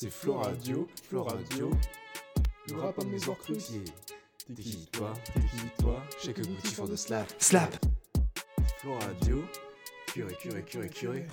C'est Flow Radio, le rap en mes orcrus. T'es qui toi, j'ai que goût for de slap. Slap. Flow Radio, curé.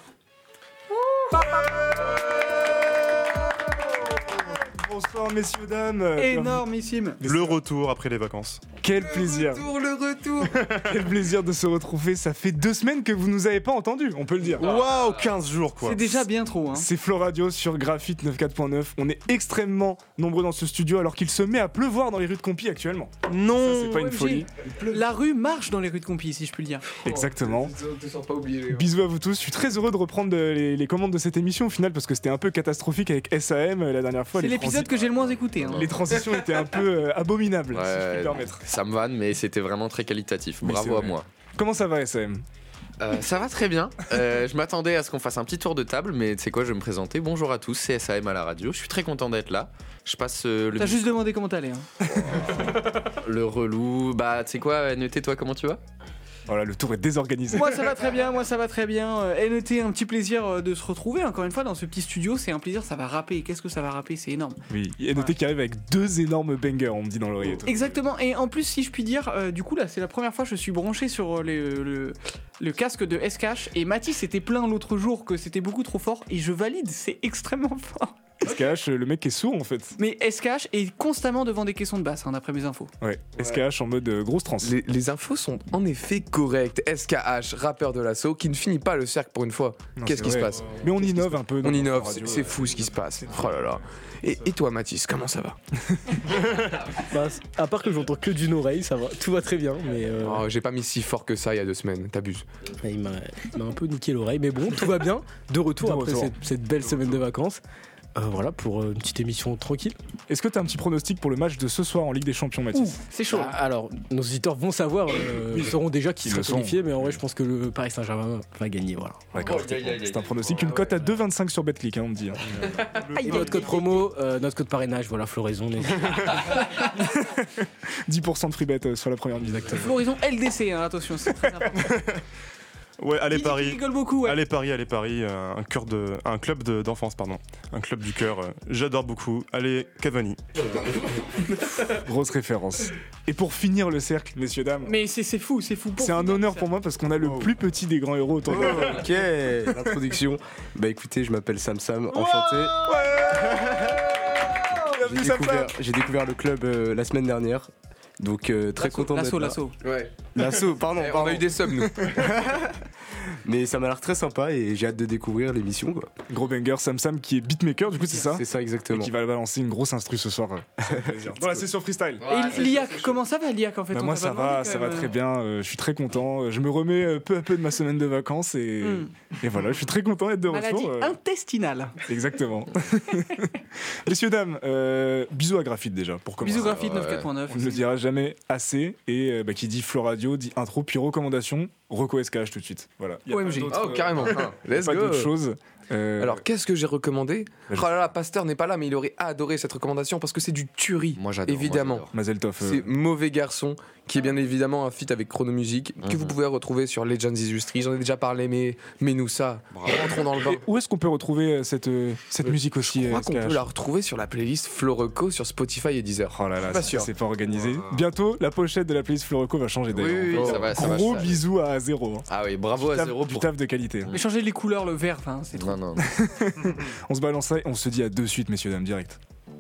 Bonsoir messieurs, dames. Énormissime. Le retour après les vacances. Quel plaisir. Le retour. Quel plaisir de se retrouver. Ça fait 2 semaines que vous nous avez pas entendus, on peut le dire. Waouh, 15 jours quoi. C'est déjà bien trop, hein. C'est Flow Radio sur Graphite 94.9. On est extrêmement nombreux dans ce studio alors qu'il se met à pleuvoir dans les rues de Compy actuellement. Non. Ça, c'est pas une OMG. folie. La rue marche dans les rues de Compy, si je puis le dire. Exactement. Te sens pas obligé. Bisous à vous tous. Je suis très heureux de reprendre les commandes de cette émission au final parce que c'était un peu catastrophique avec SAM la dernière fois. C'est l'épisode que j'ai le moins écouté, hein. Les transitions étaient un peu abominables, si je puis me permettre. Ça me vanne, mais c'était vraiment très qualitatif. Oui, Bravo à moi. Comment ça va, SM? Ça va très bien. Je m'attendais à ce qu'on fasse un petit tour de table, mais tu sais quoi, je vais me présenter. Bonjour à tous, c'est SAM à la radio. Je suis très content d'être là. Je passe T'as juste demandé comment t'allais, hein. le relou. Bah, tu sais quoi, NET, toi, comment tu vas? Voilà, le tour est désorganisé. Moi ça va très bien. NET, un petit plaisir de se retrouver encore une fois dans ce petit studio. C'est un plaisir, ça va rapper. Qu'est-ce que ça va rapper? C'est énorme. Oui, et notez qui arrive avec 2 énormes bangers, on me dit dans l'oreille. Exactement. Et en plus, si je puis dire, du coup là, c'est la première fois que je suis branché sur le casque de SKH. Et Mathis était plein l'autre jour que c'était beaucoup trop fort. Et je valide, c'est extrêmement fort. SKH, le mec est sourd en fait. Mais SKH est constamment devant des caissons de basse, hein, d'après mes infos. Ouais, SKH en mode grosse trans. Les infos sont en effet correctes. SKH, rappeur de l'assaut, qui ne finit pas le cercle pour une fois. Non, Qu'est-ce c'est qui se vrai. passe? Mais on innove un peu. On innove, c'est fou ce qui se passe. Oh là là. Et toi Mathis, comment ça va? Bah, à part que j'entends que d'une oreille, ça va, tout va très bien, mais Oh, j'ai pas mis si fort que ça il y a 2 semaines, t'abuses. il m'a un peu niqué l'oreille, mais bon, tout va bien. De retour De après retour. cette belle semaine de vacances. Voilà, pour une petite émission tranquille. Est-ce que t'as un petit pronostic pour le match de ce soir en Ligue des Champions, Mathis? C'est chaud. Alors, nos auditeurs vont savoir, ils sauront déjà qui Ils sera le sont. qualifié, mais en vrai, je pense que le Paris Saint-Germain va gagner, voilà. D'accord, c'est un pronostic. Une cote à 2,25 sur Betclic, on me dit. Et notre code promo, notre code parrainage, voilà, Floraison. 10% de free bet sur la première minute. Floraison LDC, hein, attention, c'est très important. Ouais, allez Il Paris. rigole beaucoup, ouais. Allez Paris, un club d'enfance, pardon. Un club du cœur. J'adore beaucoup. Allez Cavani. Grosse référence. Et pour finir le cercle, messieurs, dames, Mais c'est fou. c'est un honneur pour moi parce qu'on a le plus petit des grands héros autour de nous. Ok, l'introduction. Bah écoutez, je m'appelle Sam, enchanté. J'ai découvert le club la semaine dernière. Donc très content d'être là. L'assaut. Ouais. L'assaut, pardon. On a eu des subs nous. Mais ça m'a l'air très sympa et j'ai hâte de découvrir l'émission quoi. Gros banger, Sam qui est beatmaker, du coup, c'est ça? C'est ça Et exactement. qui va balancer une grosse instru ce soir. Dans la session freestyle. Et Liac, comment ça va Liac en fait? Bah On moi t'a ça pas demandé, va, quand ça va même. très bien, je suis très content, je me remets peu à peu de ma semaine de vacances et voilà, je suis très content d'être de Maladie retour. intestinale. Exactement. Messieurs, dames, bisous à Graphite déjà, pour commencer. Bisous Graphite ouais. 94.9. On ne le dira jamais assez et qui dit Flow Radio, dit intro, puis recommandation, Reco SKH tout de suite. Voilà. Y a pas OMG. d'autre, Oh carrément. Let's pas go. d'autre chose. Alors qu'est-ce que j'ai recommandé? Vas-y. Oh là là, Pasteur n'est pas là mais il aurait adoré cette recommandation parce que c'est du tuerie. Moi, j'adore. Évidemment. moi, Mazel Tov. C'est Mauvais Garçon, qui est bien évidemment un feat avec Chrono Music, que vous pouvez retrouver sur Legends Industry. J'en ai déjà parlé, mais nous ça, rentrons dans le bain. Et où est-ce qu'on peut retrouver cette musique aussi Je crois qu'on SKH? peut la retrouver sur la playlist Floroco sur Spotify et Deezer. Oh là là, Pas ça, sûr. c'est pas organisé. Bientôt, la pochette de la playlist Floroco va changer d'ailleurs. Oui, ça va. Gros bisous à Zéro. Hein. Ah oui, bravo à Du Zéro du pour. taf de qualité. Mais changer les couleurs, le vert, enfin, c'est trop. Non. On se balance ça et on se dit à de suite, messieurs, dames, direct.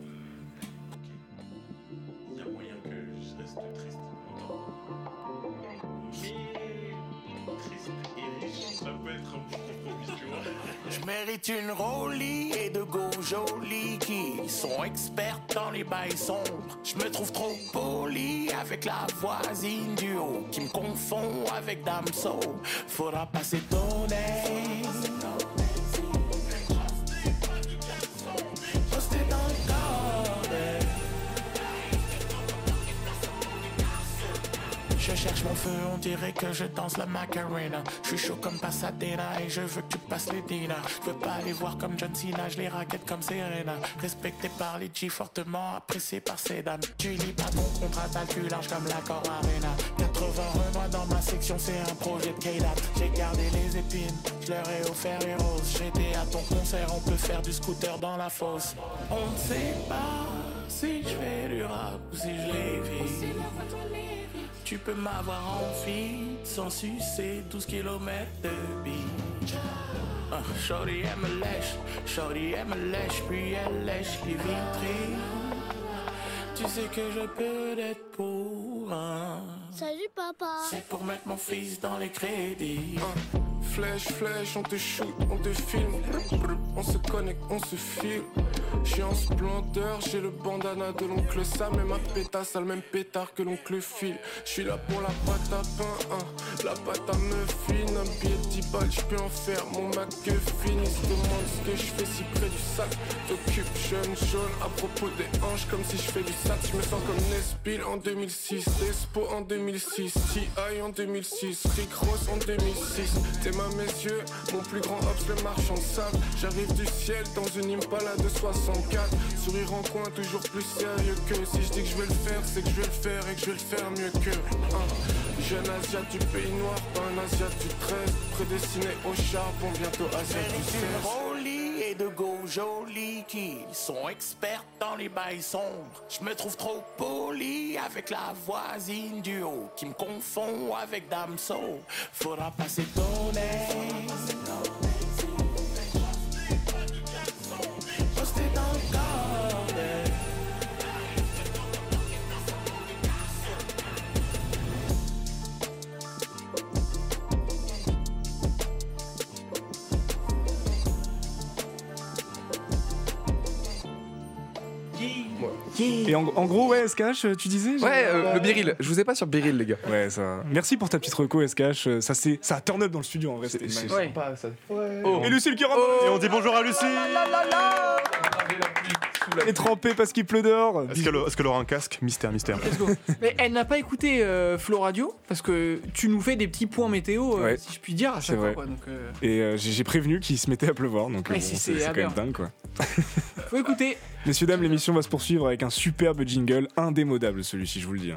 Je mérite une Rollie et de go jolis qui sont expertes dans les bails sombres. Je me trouve trop poli avec la voisine du haut qui me confond avec Damso. Faudra passer donner. Posté dans le corner. Je cherche mon feu, on dirait que je danse la Macarena. Je suis chaud comme Pasadena et je veux que tu passes les dinners. Je veux pas les voir comme John Cena, je les raquette comme Serena. Respecté par les G, fortement apprécié par ces dames. Tu lis pas ton contrat, t'as le cul large comme l'accord Arena. 80 Sauf un Renoir dans ma section, c'est un projet de K-Dap. J'ai gardé les épines, je leur ai offert les roses. J'étais à ton concert, on peut faire du scooter dans la fosse. On ne sait pas si je fais du rap ou si je l'évite. Tu peux m'avoir en fille sans sucer 12 km de beach. Shorty elle me lèche, puis elle lèche les vitrines. Tu sais que je peux être pour un. Salut papa. C'est pour mettre mon fils dans les crédits. Flèche, on te shoot, on te filme. On se connecte, on se filme. J'suis en splendeur, j'ai le bandana de l'oncle Sam. Et ma pétasse a le même pétard que l'oncle Phil. J'suis là pour la pâte à pain, la pâte à muffin. Un billet de 10 balles, j'peux en faire mon McGuffin. Ils se demandent ce que j'fais si près du sac. T'occupes jeune jaune à propos des hanches. Comme si j'fais du sac, j'me sens comme Nespil en 2006. Espo en 2006, T.I. en 2006, Rick Ross en 2006. T'es à mes yeux, mon plus grand ops, le marchand de sable. J'arrive du ciel dans une Impala de 64. Sourire en coin, toujours plus sérieux que. Si je dis que je vais le faire, c'est que je vais le faire et que je vais le faire mieux que. Jeune Asiat du pays noir, pas un Asiat du 13. Prédestiné au charbon, bientôt Asiat du 16. Rolly et de go jolis qui sont experts dans les bails sombres. Je me trouve trop poli avec la voisine du haut qui me confond avec Damso. Faudra passer ton nez. Posté dans le bordel. Et en gros, ouais, SKH, tu disais Ouais, le Biril. Je vous ai pas sur Biril, les gars. Ouais, ça. Merci pour ta petite reco, SKH. Ça a turn up dans le studio en vrai. C'était C'est magnifique. sympa, ça. Et Lucille qui rentre. Et on dit bonjour à Lucie. Et trempé parce qu'il pleut dehors. Est-ce qu'elle aura un casque? Mystère. Let's go. Mais elle n'a pas écouté Flow Radio parce que tu nous fais des petits points météo, Ouais. si je puis dire, à chaque C'est fois. vrai. Quoi, donc, Et j'ai prévenu qu'il se mettait à pleuvoir, donc Ouais, bon, c'est c'est quand même aberrant. dingue quoi. faut écouter. Messieurs, dames, l'émission va se poursuivre avec un superbe jingle, indémodable celui-ci, je vous le dis.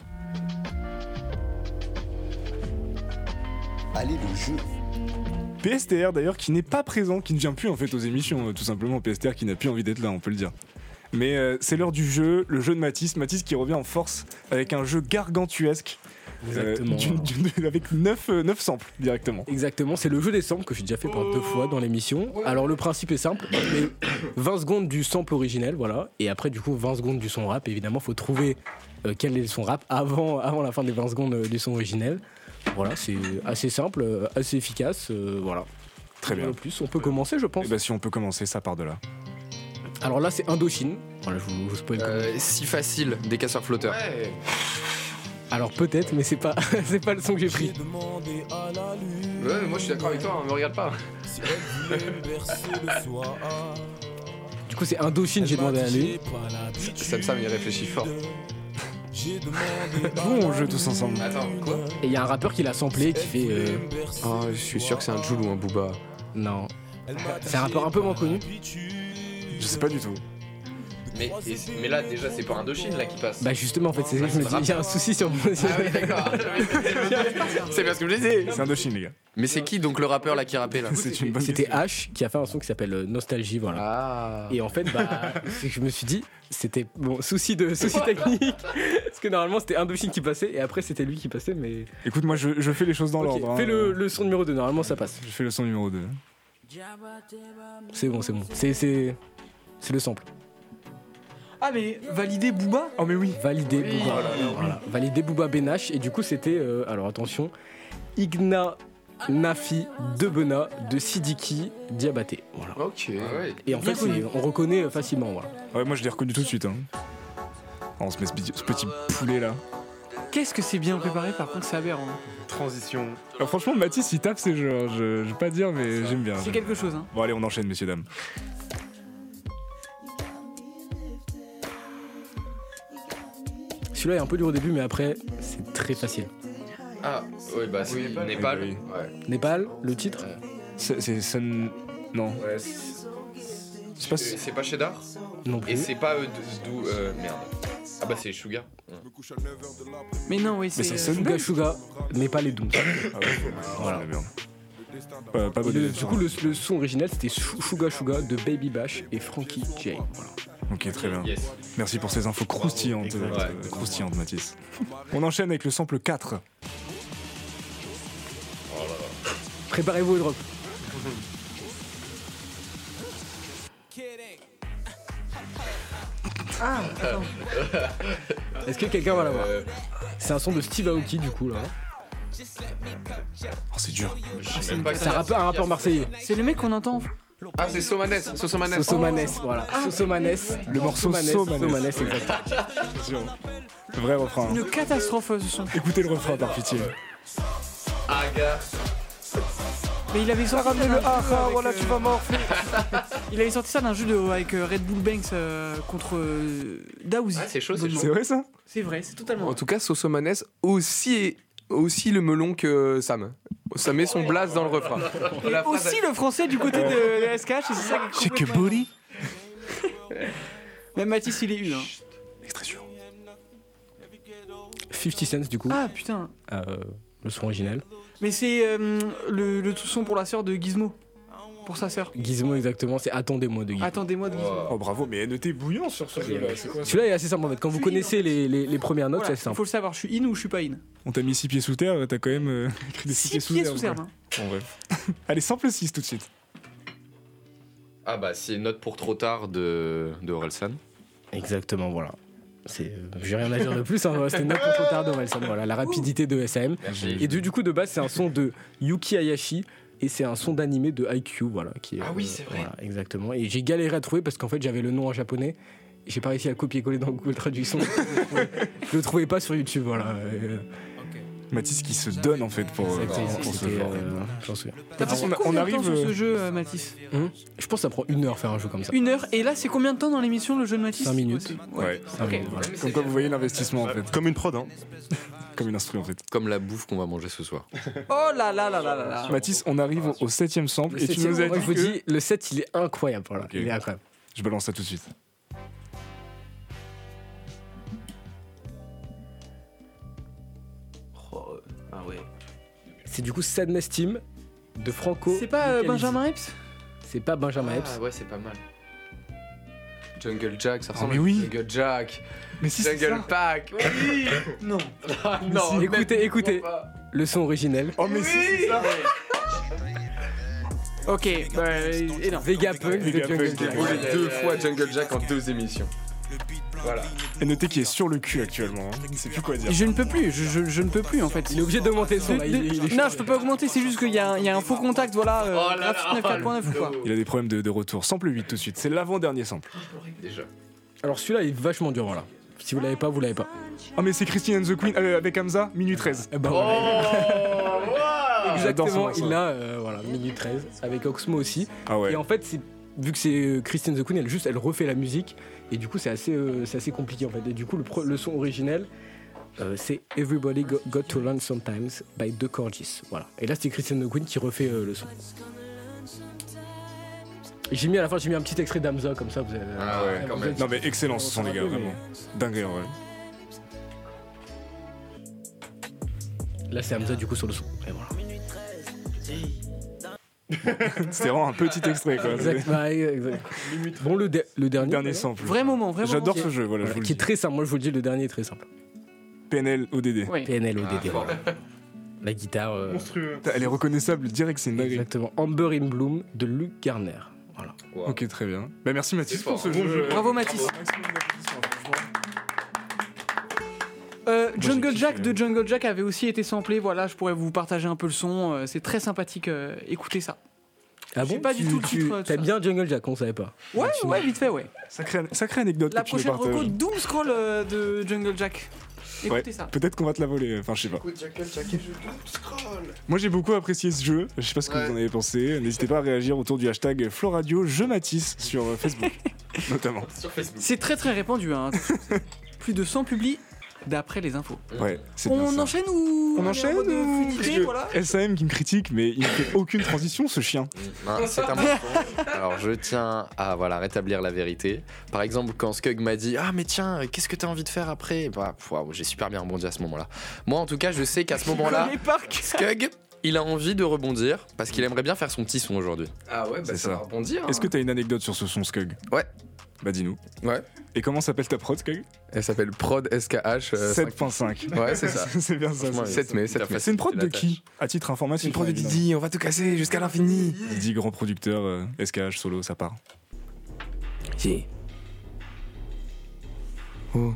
Allez, le jeu. PSTR d'ailleurs qui n'est pas présent, qui ne vient plus en fait aux émissions, tout simplement. PSTR qui n'a plus envie d'être là, on peut le dire. Mais c'est l'heure du jeu, le jeu de Mathis qui revient en force avec un jeu gargantuesque. Exactement. Avec 9 samples directement. Exactement, c'est le jeu des samples que j'ai déjà fait pour 2 fois dans l'émission. Alors le principe est simple, mais 20 secondes du sample originel, voilà, et après du coup 20 secondes du son rap. Évidemment, faut trouver quel est le son rap avant la fin des 20 secondes du son originel. Voilà, c'est assez simple, assez efficace, voilà. Très bien. En plus, on peut commencer, je pense. Et bah si on peut commencer, ça part de là. Alors là, c'est Indochine. Voilà, je vous spoil. Si facile, des casseurs flotteurs. Ouais. Alors peut-être, mais c'est pas c'est pas le son que j'ai pris. Ouais, mais moi je suis d'accord avec toi, me regarde pas. Du coup, c'est Indochine, j'ai demandé à lui. Sam, il réfléchit fort. Bon, on joue tous ensemble. Attends, quoi? Et il y a un rappeur qui l'a samplé qui fait. Oh, je suis sûr que c'est un Jul ou un Booba. Non. C'est un rappeur un peu moins connu. Je sais pas du tout. Mais là, déjà, c'est pas Indochine là qui passe. Bah justement, en fait, c'est ça que je me dis, il y a un souci sur mon. Ah oui, d'accord. C'est bien ce que je disais. C'est Indochine, les gars. Mais c'est qui donc le rappeur là qui rappait là? C'est une bonne C'était question. H qui a fait un son qui s'appelle Nostalgie, voilà. Ah. Et en fait, bah, c'est que je me suis dit, c'était bon, souci technique, parce que normalement c'était Indochine qui passait et après c'était lui qui passait, mais. Écoute, moi je fais les choses dans Ok, l'ordre. fais hein. le son numéro 2, normalement ça passe. Je fais le son numéro 2. C'est bon. C'est le sample. Ah, mais valider Booba. Oh mais oui. Validé Booba. Voilà. Validé Booba Benache. Et du coup, c'était. Alors attention. Igna Nafi de Bena de Sidiki Diabaté. Voilà. Ok. Et en fait, on reconnaît facilement. Voilà. Ouais, moi je l'ai reconnu tout de suite. Hein. Oh, on se met ce petit poulet là. Qu'est-ce que c'est bien préparé, par contre, c'est aberrant. Transition. Alors, franchement, Mathis il tape ses jeux. Hein. Je vais pas dire, mais j'aime bien. C'est quelque chose, hein. Bon, allez, on enchaîne, messieurs, dames. Celui-là est un peu dur au début, mais après, c'est très facile. Ah, oui, bah c'est Népal. Oui. Ouais. Népal, le titre C'est Sun. Non. Ouais, C'est pas. c'est pas Cheddar? Non plus. Et c'est pas merde. Ah bah c'est Sugar. Mais non, oui, Mais ça sonne Suga Suga, mais pas les Dooms. Ah ouais, Voilà. la merde. Pas bonne Du coup, le son original c'était Suga Suga de Baby Bash et Frankie J. Voilà. Ok, très bien. Yes. Merci pour ces infos croustillantes, croustillantes, Mathis. On enchaîne avec le sample 4. Préparez-vous au drop. Est-ce que quelqu'un va l'avoir? C'est un son de Steve Aoki du coup là. Oh, c'est dur. C'est un rappeur marseillais. C'est le mec qu'on entend. Ah, c'est Somanes. Sosomanes, voilà. Sosomanes. Le morceau Somanes, exactement. Vrai refrain. Une catastrophe ce son. Écoutez le refrain par pitié. Aga. Mais il avait sorti ça Ramenez d'un le jeu aha, avec, voilà, tu vas morfler. Il avait sorti ça d'un jeu avec Red Bull Banks contre Daouzi. Ah, c'est chaud, c'est chaud. C'est vrai ça? C'est vrai, c'est totalement. En tout cas, Sosomanes aussi le melon que Sam. Ça met son blaze dans le refrain. Et aussi le français du côté de SKH, et c'est ça qui est complètement body. Même Mathis, il est eu. Hein. Extrait sûr. 50 Cent du coup. Ah putain. Le son original. Mais c'est le tout son pour la sœur de Gizmo. Pour sa sœur. Gizmo exactement, c'est Attendez-moi de Gizmo. Attendez-moi de Gizmo. Oh bravo, mais NET bouillant sur ce jeu-là. C'est quoi ça? Celui-là est assez simple en fait. Quand vous connaissez les premières notes, Voilà, c'est assez il simple. faut le savoir, je suis in ou je suis pas in. On t'a mis 6 pieds sous terre, t'as quand même écrit des 6 pieds 6 sous pieds terre. sous terre. quoi. Hein. Bon, bref. Allez, sample 6 tout de suite. Ah bah c'est Note pour trop tard de Orelsan. Exactement, voilà. J'ai rien à dire de plus, hein. C'était notre trop tard de Wilson, voilà, la rapidité de SAM. Merci. Et du coup, de base, c'est un son de Yuki Hayashi et c'est un son d'animé de IQ, voilà. Qui est, Ah oui, c'est vrai. Voilà, exactement. Et j'ai galéré à trouver parce qu'en fait, j'avais le nom en japonais et j'ai pas réussi à le copier-coller dans Google Traduction. Je le trouvais pas sur YouTube, voilà. Mathis qui se donne en fait pour ce jeu. J'en souviens. T'as passé on combien de arrive, temps sur ce jeu, Mathis? Je pense que ça prend 1 heure faire un jeu comme ça. 1 heure. Et là, c'est combien de temps dans l'émission le jeu de Mathis? 5 minutes. Ouais. 5 minutes, voilà. Comme quoi vous voyez l'investissement en fait. Comme une prod, hein. Comme une instru en fait. Comme la bouffe qu'on va manger ce soir. Oh là là là là là là. Mathis, on arrive au 7ème sample Le et tu septième, nous as moi, dit je vous que... dis, le 7 il est incroyable, voilà. Ok. Il est incroyable. Je balance ça tout de suite. Ah ouais. C'est du coup Sadness Team de Franco. C'est pas Localizzi. Benjamin Epps? C'est pas Benjamin Epps. Ah ouais, c'est pas mal. Jungle Jack, ça ressemble mais oui. à Jungle Jack. Mais si c'est Jungle ça. Pack. Oui. Non. Ah, non, Écoutez. Le son originel. Oh mais si c'est ça. Ok, énorme. Vegapunk de Vegapunk, Jungle ok. Jack. J'ai volé 2 fois Jungle Jack en 2 émissions. Voilà. Et notez qu'il est sur le cul actuellement. Hein. Il sait plus quoi dire. Je ne peux plus, je ne peux plus en fait. Il est obligé d'augmenter le son là. Il est Non, je peux pas augmenter, c'est juste qu'il y a un faux contact, voilà. Oh là là, graphique 9.4.9 ou quoi. Il a des problèmes de retour. Sample 8 tout de suite. C'est l'avant-dernier sample. Déjà. Alors celui-là est vachement dur, voilà. Si vous l'avez pas, vous l'avez pas. Oh mais c'est Christine and the Queen avec Hamza, minute 13. Eh ben, Oh J'adore ce exactement, morceau. il l'a, voilà, minute 13, avec Oxmo aussi. Ah ouais. Et en fait, vu que c'est Christine the Queen, elle refait la musique, et du coup, c'est assez compliqué en fait. Et du coup, le son originel, c'est Everybody Got to Learn Sometimes by The Corgis. Voilà. Et là, c'est Christine the Queen qui refait le son. Et j'ai mis à la fin, j'ai mis un petit extrait d'Hamza, comme ça, vous avez. Ah ouais, quand même. Non mais excellent ce sont les gars, vraiment. Dingue en vrai. Là, c'est Hamza du coup sur le son. Et voilà. C'était vraiment un petit extrait quoi. Exact. Bah, exact. Bon, le dernier. Dernier sample. Vrai moment, vrai moment. J'adore ce jeu, voilà, je vous le Qui est dis. très simple. Moi, je vous le dis, le dernier est très simple. PNL ODD. Ouais. PNL ODD. Voilà. La guitare. Monstrueux. Elle est reconnaissable direct, c'est une dinguerie. Exactement. Amber in Bloom de Luke Garner. Voilà. Wow. Ok, très bien. Bah merci Mathis C'est pour fort. ce jeu. Bravo Mathis. Maximum d'applaudissements, franchement. Jungle j'ai Jack kiffé. de Jungle Jack avait aussi été samplé. Voilà, je pourrais vous partager un peu le son. C'est très sympathique. Écoutez ça. Ah J'ai bon, pas du tout le titre, tout T'aimes ça. bien Jungle Jack, on savait pas. Ouais, ouais, vite fait, ouais. Sacrée anecdote La que tu nous prochaine reco partages. Doom Scroll de Jungle Jack. Écoutez Ouais. ça. Peut-être qu'on va te la voler, enfin je sais pas. Moi j'ai beaucoup apprécié ce jeu, je sais pas ce que vous en avez pensé. N'hésitez pas à réagir autour du hashtag Floradio Jeux Matisse sur Facebook, notamment. Sur Facebook. C'est très très répandu. Hein. Plus de 100 publis d'après les infos. Ouais, c'est bien On ça. enchaîne ou On est en enchaîne mode ou... fluidité, Parce que voilà. SAM qui me critique, mais il ne fait aucune transition, ce chien. Non, c'est un mensonge. Alors je tiens à rétablir la vérité. Par exemple, quand Skug m'a dit ah mais tiens, qu'est-ce que t'as envie de faire après, j'ai super bien rebondi à ce moment-là. Moi en tout cas, je sais qu'à ce moment-là, Skug, il a envie de rebondir parce qu'il aimerait bien faire son petit son aujourd'hui. Ah ouais, bah ça va rebondir. Est-ce que t'as une anecdote sur ce son, Skug? Ouais. Bah dis-nous. Ouais. Et comment s'appelle ta prod, Skug? Elle s'appelle Prod SKH 7.5. Ouais, c'est ça. C'est bien ça. 7 mai. C'est une prod de qui? À titre informatif. C'est une prod de Didi, on va tout casser jusqu'à l'infini. Didi, grand producteur, SKH solo, ça part. Si. Oh.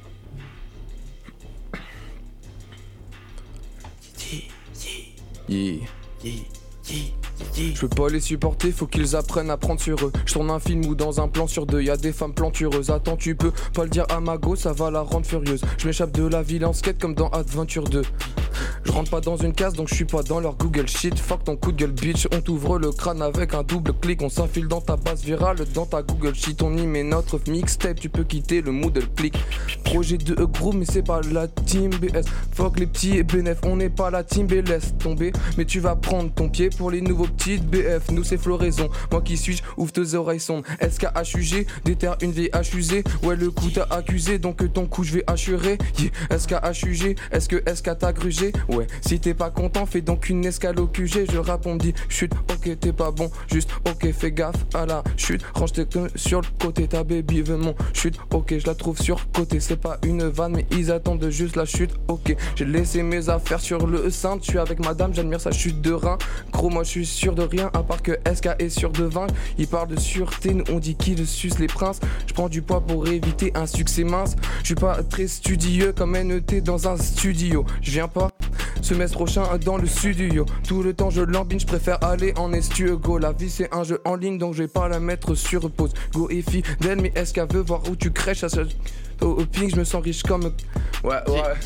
Je peux pas les supporter, faut qu'ils apprennent à prendre sur eux. Je tourne un film ou dans un plan sur deux, y'a des femmes plantureuses. Attends, tu peux pas le dire à ma go, ça va la rendre furieuse. Je m'échappe de la ville en skate comme dans Adventure 2. Je rentre pas dans une case donc je suis pas dans leur Google Shit. Fuck ton coup de gueule bitch, on t'ouvre le crâne avec un double clic. On s'infile dans ta base virale, dans ta Google Sheet. On y met notre mixtape, tu peux quitter le Moodle click. Projet de groupe mais c'est pas la team BS. Fuck les petits et bénéf, on n'est pas la team B. Laisse tomber, mais tu vas prendre ton pied pour les nouveaux petits BF. Nous c'est floraison, moi qui suis-je, ouvre tes oreilles sondes. SKHUG, déterre une vieille HUZ. Ouais le coup t'a accusé donc ton coup je vais assurer. Yeah. SKHUG, est-ce que SK t'a grugé? Ouais, si t'es pas content, fais donc une escale au QG. Je rappe, on me dit chute, ok, t'es pas bon, juste ok, fais gaffe à la chute. Range tes queues sur le côté, ta baby veut mon chute, ok, je la trouve sur côté. C'est pas une vanne, mais ils attendent juste la chute, ok. J'ai laissé mes affaires sur le sein, je suis avec madame, j'admire sa chute de rein. Gros, moi je suis sûr de rien, à part que SK est sûr de vaincre. Il parle de sûreté, nous on dit qu'il suce les princes. Je prends du poids pour éviter un succès mince. Je suis pas très studieux comme NET dans un studio. Je viens pas semestre prochain dans le studio. Tout le temps je lambine, je préfère aller en estueux. Go, la vie c'est un jeu en ligne donc je vais pas la mettre sur pause. Go et fidèle, mais est-ce qu'elle veut voir où tu crèches à ce... Au ping, je me sens riche comme... Ouais.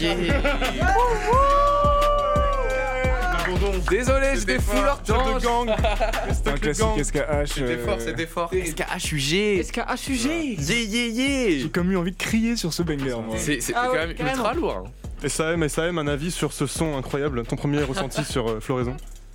Désolé, j'étais full ortange. C'était un classique SKH. C'était fort. SKHUG. SKHUG. J'ai comme eu envie de crier sur ce banger, moi. C'est quand même ultra lourd. Et SAM, un avis sur ce son incroyable. Ton premier ressenti sur Floraison?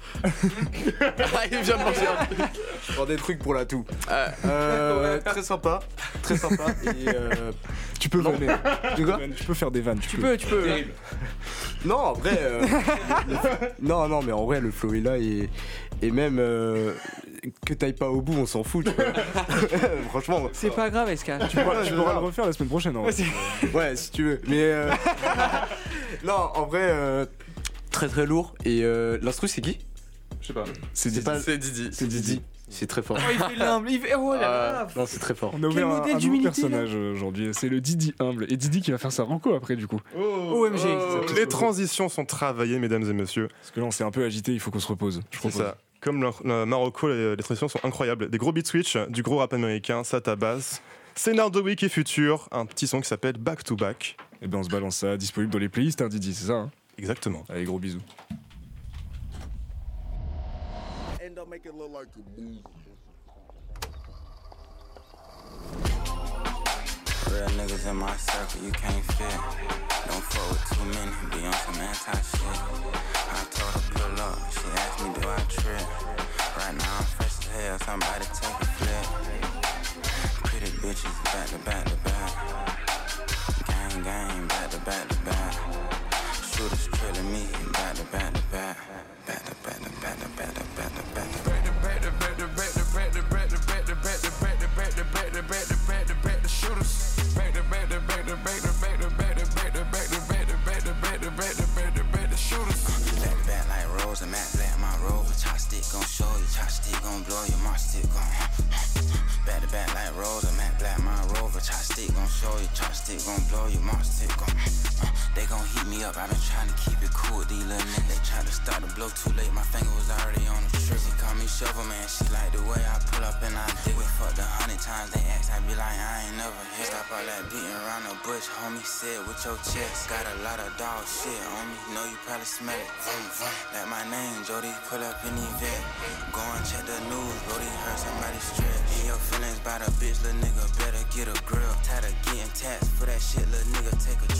Il vient de manger un truc. Je prends des trucs pour la toux. Très sympa. Et tu peux vanner. Tu quoi? Tu peux faire des vannes. Tu peux. Non, en vrai. Non, mais en vrai, le flow est là et même que t'ailles pas au bout, on s'en fout. Tu vois. Franchement. C'est pas grave, SK. Tu pourras le refaire la semaine prochaine. En vrai. Ouais, si tu veux. Mais non, en vrai, très très lourd. Et l'instru, c'est qui? Je sais pas. C'est Didi. C'est Didi. C'est très fort. Oh, il fait l'humble. Oh là là. Non, c'est très fort. On a ouvert un nouveau d'humilité, personnage aujourd'hui. C'est le Didi humble. Et Didi qui va faire sa renco après, du coup. OMG. Les transitions sont travaillées, mesdames et messieurs. Parce que là, on s'est un peu agité, il faut qu'on se repose. C'est ça. Comme le Marocco, les transitions sont incroyables. Des gros beat switch, du gros rap américain, ça tabasse. Scénar de Week et Future, un petit son qui s'appelle Back to Back. Et ben on se balance ça, disponible dans les playlists, hein, Didi, c'est ça, hein? Exactement. Allez, gros bisous. Real niggas in my circle, you can't fit. Don't fuck with too many, be on some anti-shit. I told her pull up, she asked me do I trip. Right now I'm fresh as hell, somebody take a flip. Pretty bitches back to back to back. Gang, back to back to back. Shooters trailing me, back to back to back. Back to back to back to back to back to back to back. Blow your mouth stick gon' back to back like Rose, I'm at black my rover. Chopstick gon' show you, chopstick gon' blow your mouth stick gon' they gon' heat me up, I been tryna keep it cool with these little niggas. They tried to start the blow too late, my finger was already on the trigger. She call me shovel man, she like the way I pull up and I dig it. Fucked 100 times, they ask, I be like, I ain't never hit. Stop all that beating around the bush, homie, sit with your chest. Got a lot of dog shit on me, know you probably smell it. Like my name, Jody, pull up in the vet. Go and check the news, Brody heard somebody stress. In your feelings by the bitch, little nigga better get a grill. Tired of getting taxed for that shit, little nigga take a trip.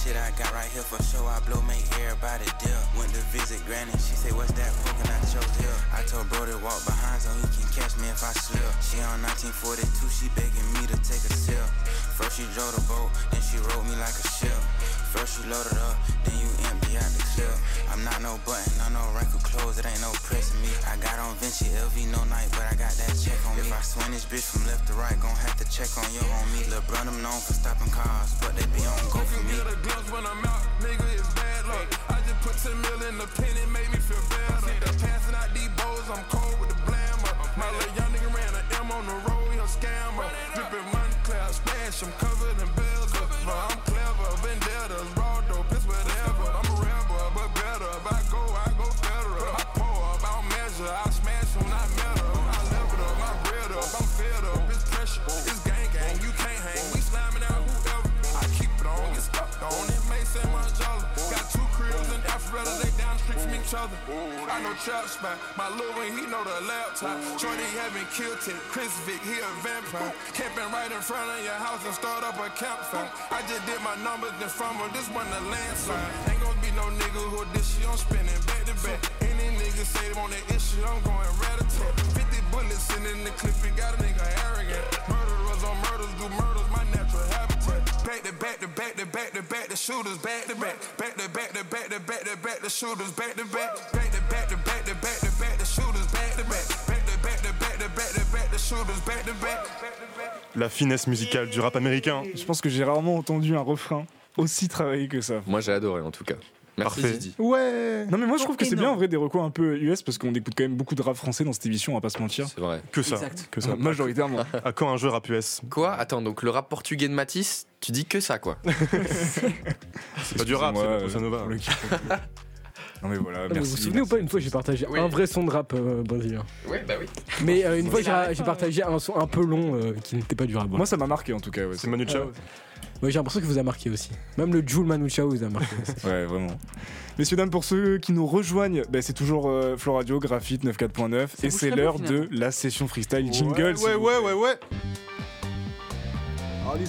shit I got right here for sure. I blow, make everybody dip. Went to visit Granny, she say, what's that poking out your hip? I told bro to walk behind so he can catch me if I slip. She on 1942, she begging me to take a sip. First she drove the boat, then she rode me like a ship. First you load it up, then you empty out the clip. I'm not no button, I'm no wrinkled clothes, it ain't no pressing me. I got on Vinci, LV, no night, but I got that check on me. If I swing this bitch from left to right, gon' have to check on your homie. Lil' brother known for stopping cars, but they be on go for me. Get a glimpse when I'm out, nigga, it's bad luck. I just put 10 mil in the pen, it made me feel better. They're passing out these bows, I'm cold with the blammer. My little young nigga ran an M on the road, he a scammer. Drippin' money clear, splash, I'm covered in bills. But I'm clever, vendettas, raw dope, it's whatever. I'm a rebel, but better. If I go federal. I pour up, I don't measure, I smash when I metal. I leveled up, I bread up, I'm fed up, it's pressure. It's gang, you can't hang, we slamming out whoever. I keep it on, get stuck on, it may say my jolly. Got 2 cribs in Alpharetta, they down the street from each other. I know trap spot, my Lil Wayne, he know the laptop. Shorty having killed it, Chris Vick, he a vampire. Camping right in front of your house and start up a campfire. I just did my numbers, then fumble, this one the landslide. Ain't gonna be no nigga who this shit, I'm spinning back to back. Any nigga say they want that issue, I'm going rat-a-tat. 50 bullets in the clip, you got a nigga arrogant. Murderers on murders, do murders, my natural habitat. Back to back to back to back to back, the shooters back to back. Back to back to back to back to back, the shooters back to back. Back to back to back to back to back, the shooters back to back. Back to back to back to back to back, the shooters back to back. La finesse musicale du rap américain. Je pense que j'ai rarement entendu un refrain aussi travaillé que ça. Moi j'ai adoré en tout cas. Merci Parfait. Didi. Ouais. Non mais moi je trouve que c'est bien en vrai des recours un peu US parce qu'on écoute quand même beaucoup de rap français dans cette émission, on va pas se mentir. C'est vrai. Que ça. Exact. Que ça, majoritairement. À quand un jeu rap US? Quoi? Attends, donc le rap portugais de Matisse, tu dis que ça quoi? C'est pas du rap, c'est la bossa nova. Non mais voilà, Ah, mais merci. vous vous souvenez ou pas, une fois j'ai partagé un vrai son de rap brésilien. Ouais, bah oui. Mais une fois j'ai partagé un son un peu long qui n'était pas du rap. Moi ça m'a marqué en tout cas. Ouais, C'est Manu Chao. Ouais, j'ai l'impression que vous a marqué aussi. Même le Jules Manu Chao vous a marqué aussi. Ouais, vraiment. Messieurs, dames, pour ceux qui nous rejoignent, c'est toujours Flow Radio, Graphite 94.9 et c'est l'heure de la session freestyle jingle. Ouais. Allez,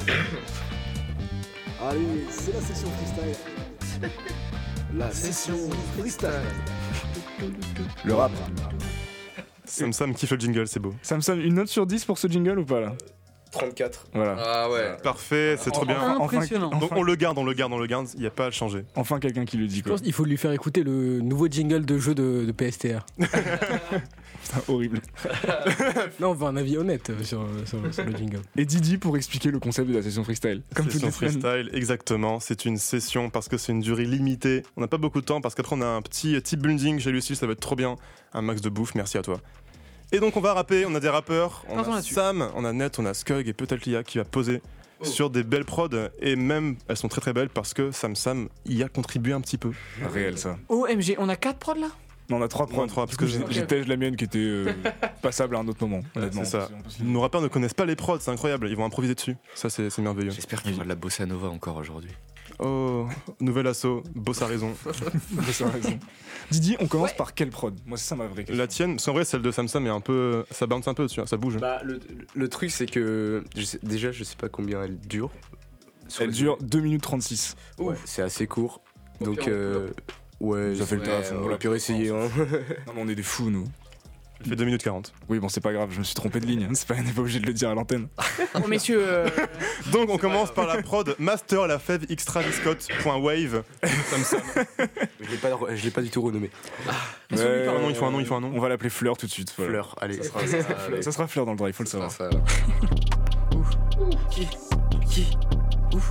c'est la session freestyle. La session freestyle. Le rap. Sam kiffe le jingle, c'est beau. Sam, une note sur 10 pour ce jingle ou pas là? 34. Voilà. Ah ouais. Parfait, c'est trop bien. Impressionnant. Donc on le garde, il n'y a pas à le changer. Enfin quelqu'un qui le dit Je quoi. pense qu'il faut lui faire écouter le nouveau jingle de jeu de PSTR. Putain, horrible. Non, on veut un avis honnête sur le jingle. Et Didi pour expliquer le concept de la session freestyle. Comme toutes Session les semaines. freestyle, exactement. C'est une session parce que c'est une durée limitée. On n'a pas beaucoup de temps parce qu'après on a un petit team building chez Lucille, ça va être trop bien. Un max de bouffe, merci à toi. Et donc on va rapper, on a des rappeurs, on a Sam, on a Net, on a Skug et peut-être Lia qui va poser sur des belles prods et même elles sont très très belles parce que Sam y a contribué un petit peu. Réel ça. OMG, on a 4 prods là? Non, on a 3 prods. Parce que j'ai tège la mienne qui était passable à un autre moment. Honnêtement. C'est ça. Nos rappeurs ne connaissent pas les prods, c'est incroyable, ils vont improviser dessus. Ça c'est merveilleux. J'espère qu'il y aura de la bossa nova encore aujourd'hui. Oh, nouvel assaut, Boss a raison. Boss a raison. Didi, on commence par quelle prod? Moi c'est ça ma vraie question. La tienne, parce qu'en vrai celle de Sam est un peu, ça bounce un peu dessus, ça bouge. Bah le truc c'est que déjà je sais pas combien elle dure. Elle dure 2 minutes 36. Ouais, c'est assez court. Donc ouais, ça fait le taf. On l'a pu essayer. Hein. Non mais on est des fous nous. Il fait 2 minutes 40. Oui bon c'est pas grave, je me suis trompé de ligne. C'est pas, on n'est pas obligé de le dire à l'antenne. Bon messieurs. Donc on commence par la prod Master la fève extra biscotte.wave. Sam. Je l'ai pas du tout renommé. Il faut un nom. On va l'appeler Fleur tout de suite. Voilà. Fleur, allez. Ça sera Fleur dans le droit, il faut le savoir. Ça, Ouf. Ouf.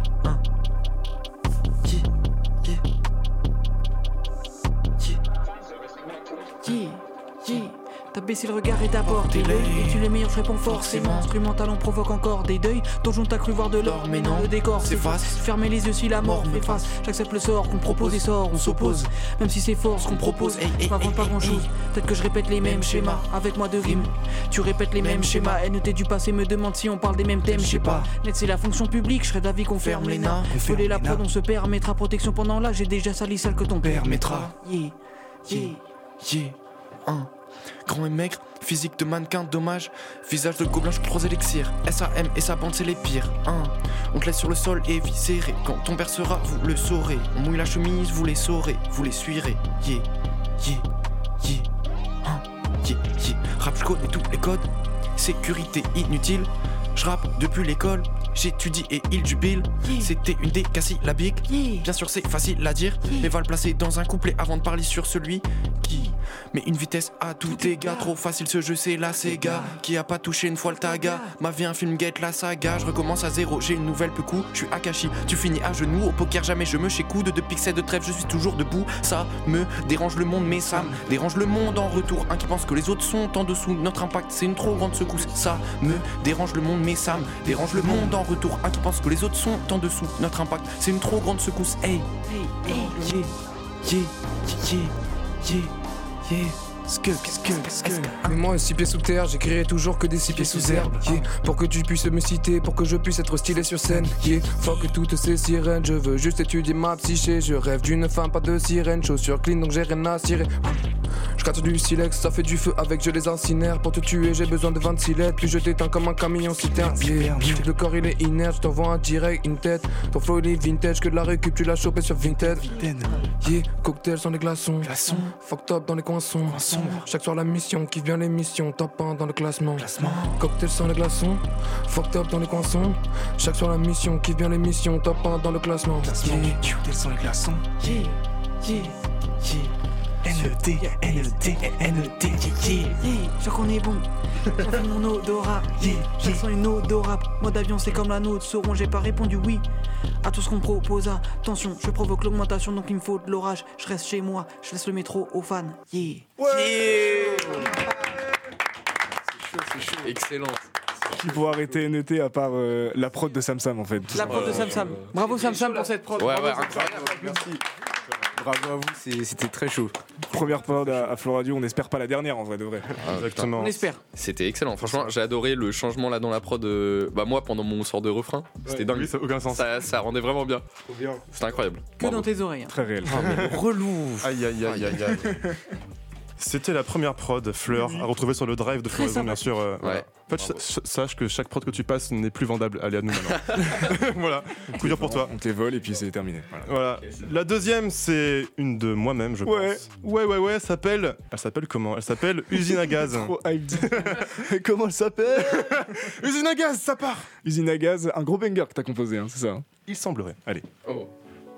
T'as baissé le regard et t'as porté l'œil. Et tu les meilleurs, je réponds forcément. Instrumental, on provoque encore des deuils. Donjon, t'as cru voir de l'or, mais non, le décor s'efface. Fermez les yeux si la mort fait face. J'accepte le sort qu'on propose et sort, on s'oppose. Même si c'est fort ce qu'on propose, j'invente pas grand chose. Peut-être que je répète les mêmes schémas. Avec moi de rime, tu répètes les mêmes schémas. NET du passé me demande si on parle des mêmes thèmes, je sais pas. Net, c'est la fonction publique, je serais d'avis qu'on ferme les nains. Voler la prod, on se permettra. Protection pendant là, j'ai déjà sali celle que ton père mettra. Grand et maigre, physique de mannequin, dommage. Visage de gobelin, je trop élixirs. SAM et sa bande, c'est les pires. On te laisse sur le sol et viscéré. Quand ton père sera, vous le saurez. On mouille la chemise, vous les saurez, vous les suivrez. Yeah, yeah, yeah. Yeah, yeah. Rap, je connais tous les codes. Sécurité inutile. Je rappe depuis l'école. J'étudie et il jubile. C'était une décasyllabique. Bien sûr c'est facile à dire, mais va le placer dans un couplet avant de parler sur celui qui met une vitesse à tout égard. Trop facile ce jeu, c'est la Sega qui a pas touché une fois le taga. Ma vie un film guette la saga. Je recommence à zéro, j'ai une nouvelle coup. Je suis Akashi, tu finis à genoux. Au poker jamais je me chécoude. De pixels de trêve je suis toujours debout. Ça me dérange le monde mais ça me dérange le monde en retour. Un qui pense que les autres sont en dessous. Notre impact c'est une trop grande secousse. Ça me dérange le monde mais ça me dérange le monde en retour. Un qui pense que les autres sont en dessous. Notre impact c'est une trop grande secousse. Hey, hey, hey, yeah, yeah, yeah, yeah, yeah. Mais moi, 6 pieds sous terre, j'écrirai toujours que des 6 pieds sous herbe. Yeah. Pour que tu puisses me citer, pour que je puisse être stylé sur scène. Yeah. Fuck toutes ces sirènes, je veux juste étudier ma psyché. Je rêve d'une femme, pas de sirène. Chaussures clean, donc j'ai rien à cirer. Je capte du silex, ça fait du feu avec je les incinère. Pour te tuer, j'ai besoin de 26 lettres. Puis je t'éteins comme un camion citerne. Yeah. Le corps il est inerte, je t'envoie un direct, une tête. Ton flow il est vintage, que de la récup, tu l'as chopé sur Vinted. Yeah. Cocktail sans les glaçons. Fuck top dans les coins sombres. Chaque soir la mission, kiffe bien l'émission, top 1 dans le classement. Cocktail sans les glaçons, fuck top dans les coins sombres. Chaque soir la mission, kiffe bien l'émission, top 1 dans le classement. Cocktail sans les glaçons. Yeah, yeah, yeah. NED, NED, NED, yeah. Je qu'on est bon, j'affine mon odorat. Je sens une odorat. Mode avion c'est comme la nôtre, sauront j'ai pas répondu oui à tout ce qu'on me proposa. Attention, je provoque l'augmentation donc il me faut de l'orage. Je reste chez moi, je laisse le métro aux fans. Yeah. C'est chaud. Excellent. Qui pourrait arrêter NET à part la prod de Sam Sam en fait. La prod de Sam Sam. Bravo Sam Sam pour cette prod. Ouais, bravo, incroyable. Merci. Bravo à vous, c'était très chaud. Première prod à Flow Radio, on n'espère pas la dernière en vrai de vrai. Exactement. On espère. C'était excellent. Franchement, j'ai adoré le changement là dans la prod. Bah moi, pendant mon sort de refrain, c'était dingue. Oui, ça n'a aucun sens. Ça rendait vraiment bien. Trop bien. C'était incroyable. Que dans tes oreilles. Très réel. Relou. Aïe aïe aïe aïe aïe. C'était la première prod Fleur à retrouver sur le drive de Floraison, bien sûr. Voilà. En fait, sache que chaque prod que tu passes n'est plus vendable. Allez à nous maintenant. Voilà, coup dur pour toi. On te les vole et puis c'est terminé. Voilà. La deuxième, c'est une de moi-même, je pense. Ouais. Elle s'appelle comment? Elle s'appelle Usine à gaz. Trop comment elle s'appelle? Usine à gaz, ça part. Usine à gaz, un gros banger que t'as composé, hein, c'est ça? Il semblerait. Allez. Oh.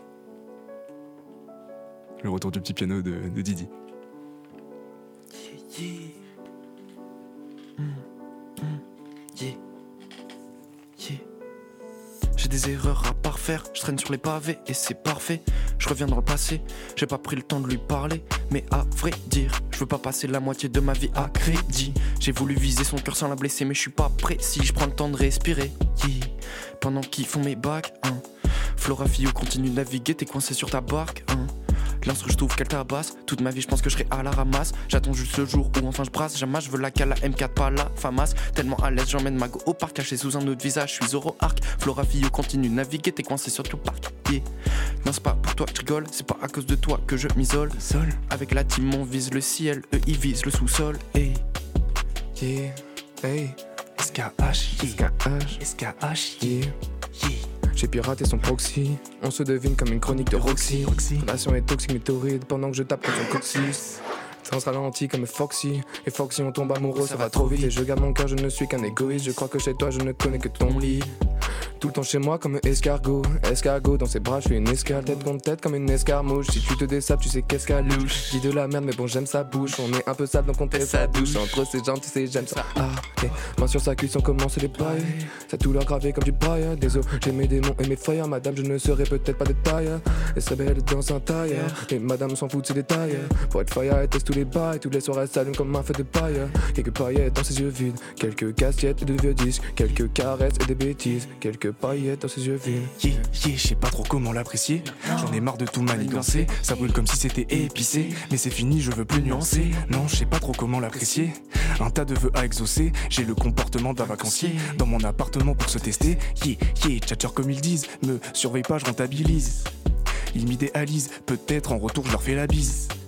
Le retour du petit piano de Didi. Yeah. Yeah. Yeah. J'ai des erreurs à parfaire, je traîne sur les pavés et c'est parfait. Je reviens dans le passé, j'ai pas pris le temps de lui parler. Mais à vrai dire, je veux pas passer la moitié de ma vie à crédit. J'ai voulu viser son cœur sans la blesser, mais je suis pas précis. Je prends le temps de respirer, yeah. Pendant qu'ils font mes bacs, hein. Flora Fio continue de naviguer, t'es coincé sur ta barque, hein. L'instru je trouve qu'elle tabasse. Toute ma vie je pense que je serai à la ramasse. J'attends juste ce jour où enfin je brasse. Jamais je veux la cala M4 pas la famas. Tellement à l'aise j'emmène ma go au parc. Caché sous un autre visage, je suis Zoro Arc. Flora Fio continue de naviguer, t'es coincé sur tout parc, yeah. Non c'est pas pour toi que je rigole, c'est pas à cause de toi que je m'isole. Avec la team on vise le ciel, eux ils visent le sous-sol. Hey. Yeah, hey. SKH, SKH, yeah. J'ai piraté son proxy, on se devine comme une chronique de Roxy. Relation est toxique mais torride pendant que je tape contre son coccyx. On se ralentit comme Foxy, et Foxy on tombe amoureux, ça va trop vite. Et je garde mon cœur, je ne suis qu'un égoïste. Je crois que chez toi je ne connais que ton lit. Tout le temps chez moi comme escargot dans ses bras je fais une escale. Tête contre tête comme une escarmouche. Si tu te dessapes tu sais qu'est-ce qu'à louche. Dis de la merde mais bon j'aime sa bouche. On est un peu sale donc on teste sa douche. Entre ces gens tu sais j'aime ça. Ah ok, main sur sa cuisse on commence les bails. Ça tout leur gravé comme du paille. Désolé j'ai mes démons et mes failles. Madame je ne serai peut-être pas de taille. Elle serait belle dans un tailleur. Et madame s'en fout de ses détails. Pour être fire elle teste tous les bails. Toutes les soirées s'allument comme un feu de paille. Quelques paillettes dans ses yeux vides. Quelques casquettes et de vieux disques. Quelques caresses et des bêtises. Quelques paillettes dans ses yeux vides. Je sais pas trop comment l'apprécier. J'en ai marre de tout manigancer. Ça brûle comme si c'était épicé. Mais c'est fini, je veux plus nuancer. Non, je sais pas trop comment l'apprécier. Un tas de vœux à exaucer. J'ai le comportement d'un vacancier dans mon appartement pour se tester. Tchatcher comme ils disent. Me surveille pas, je rentabilise. Ils m'idéalisent, peut-être en retour je leur fais la bise.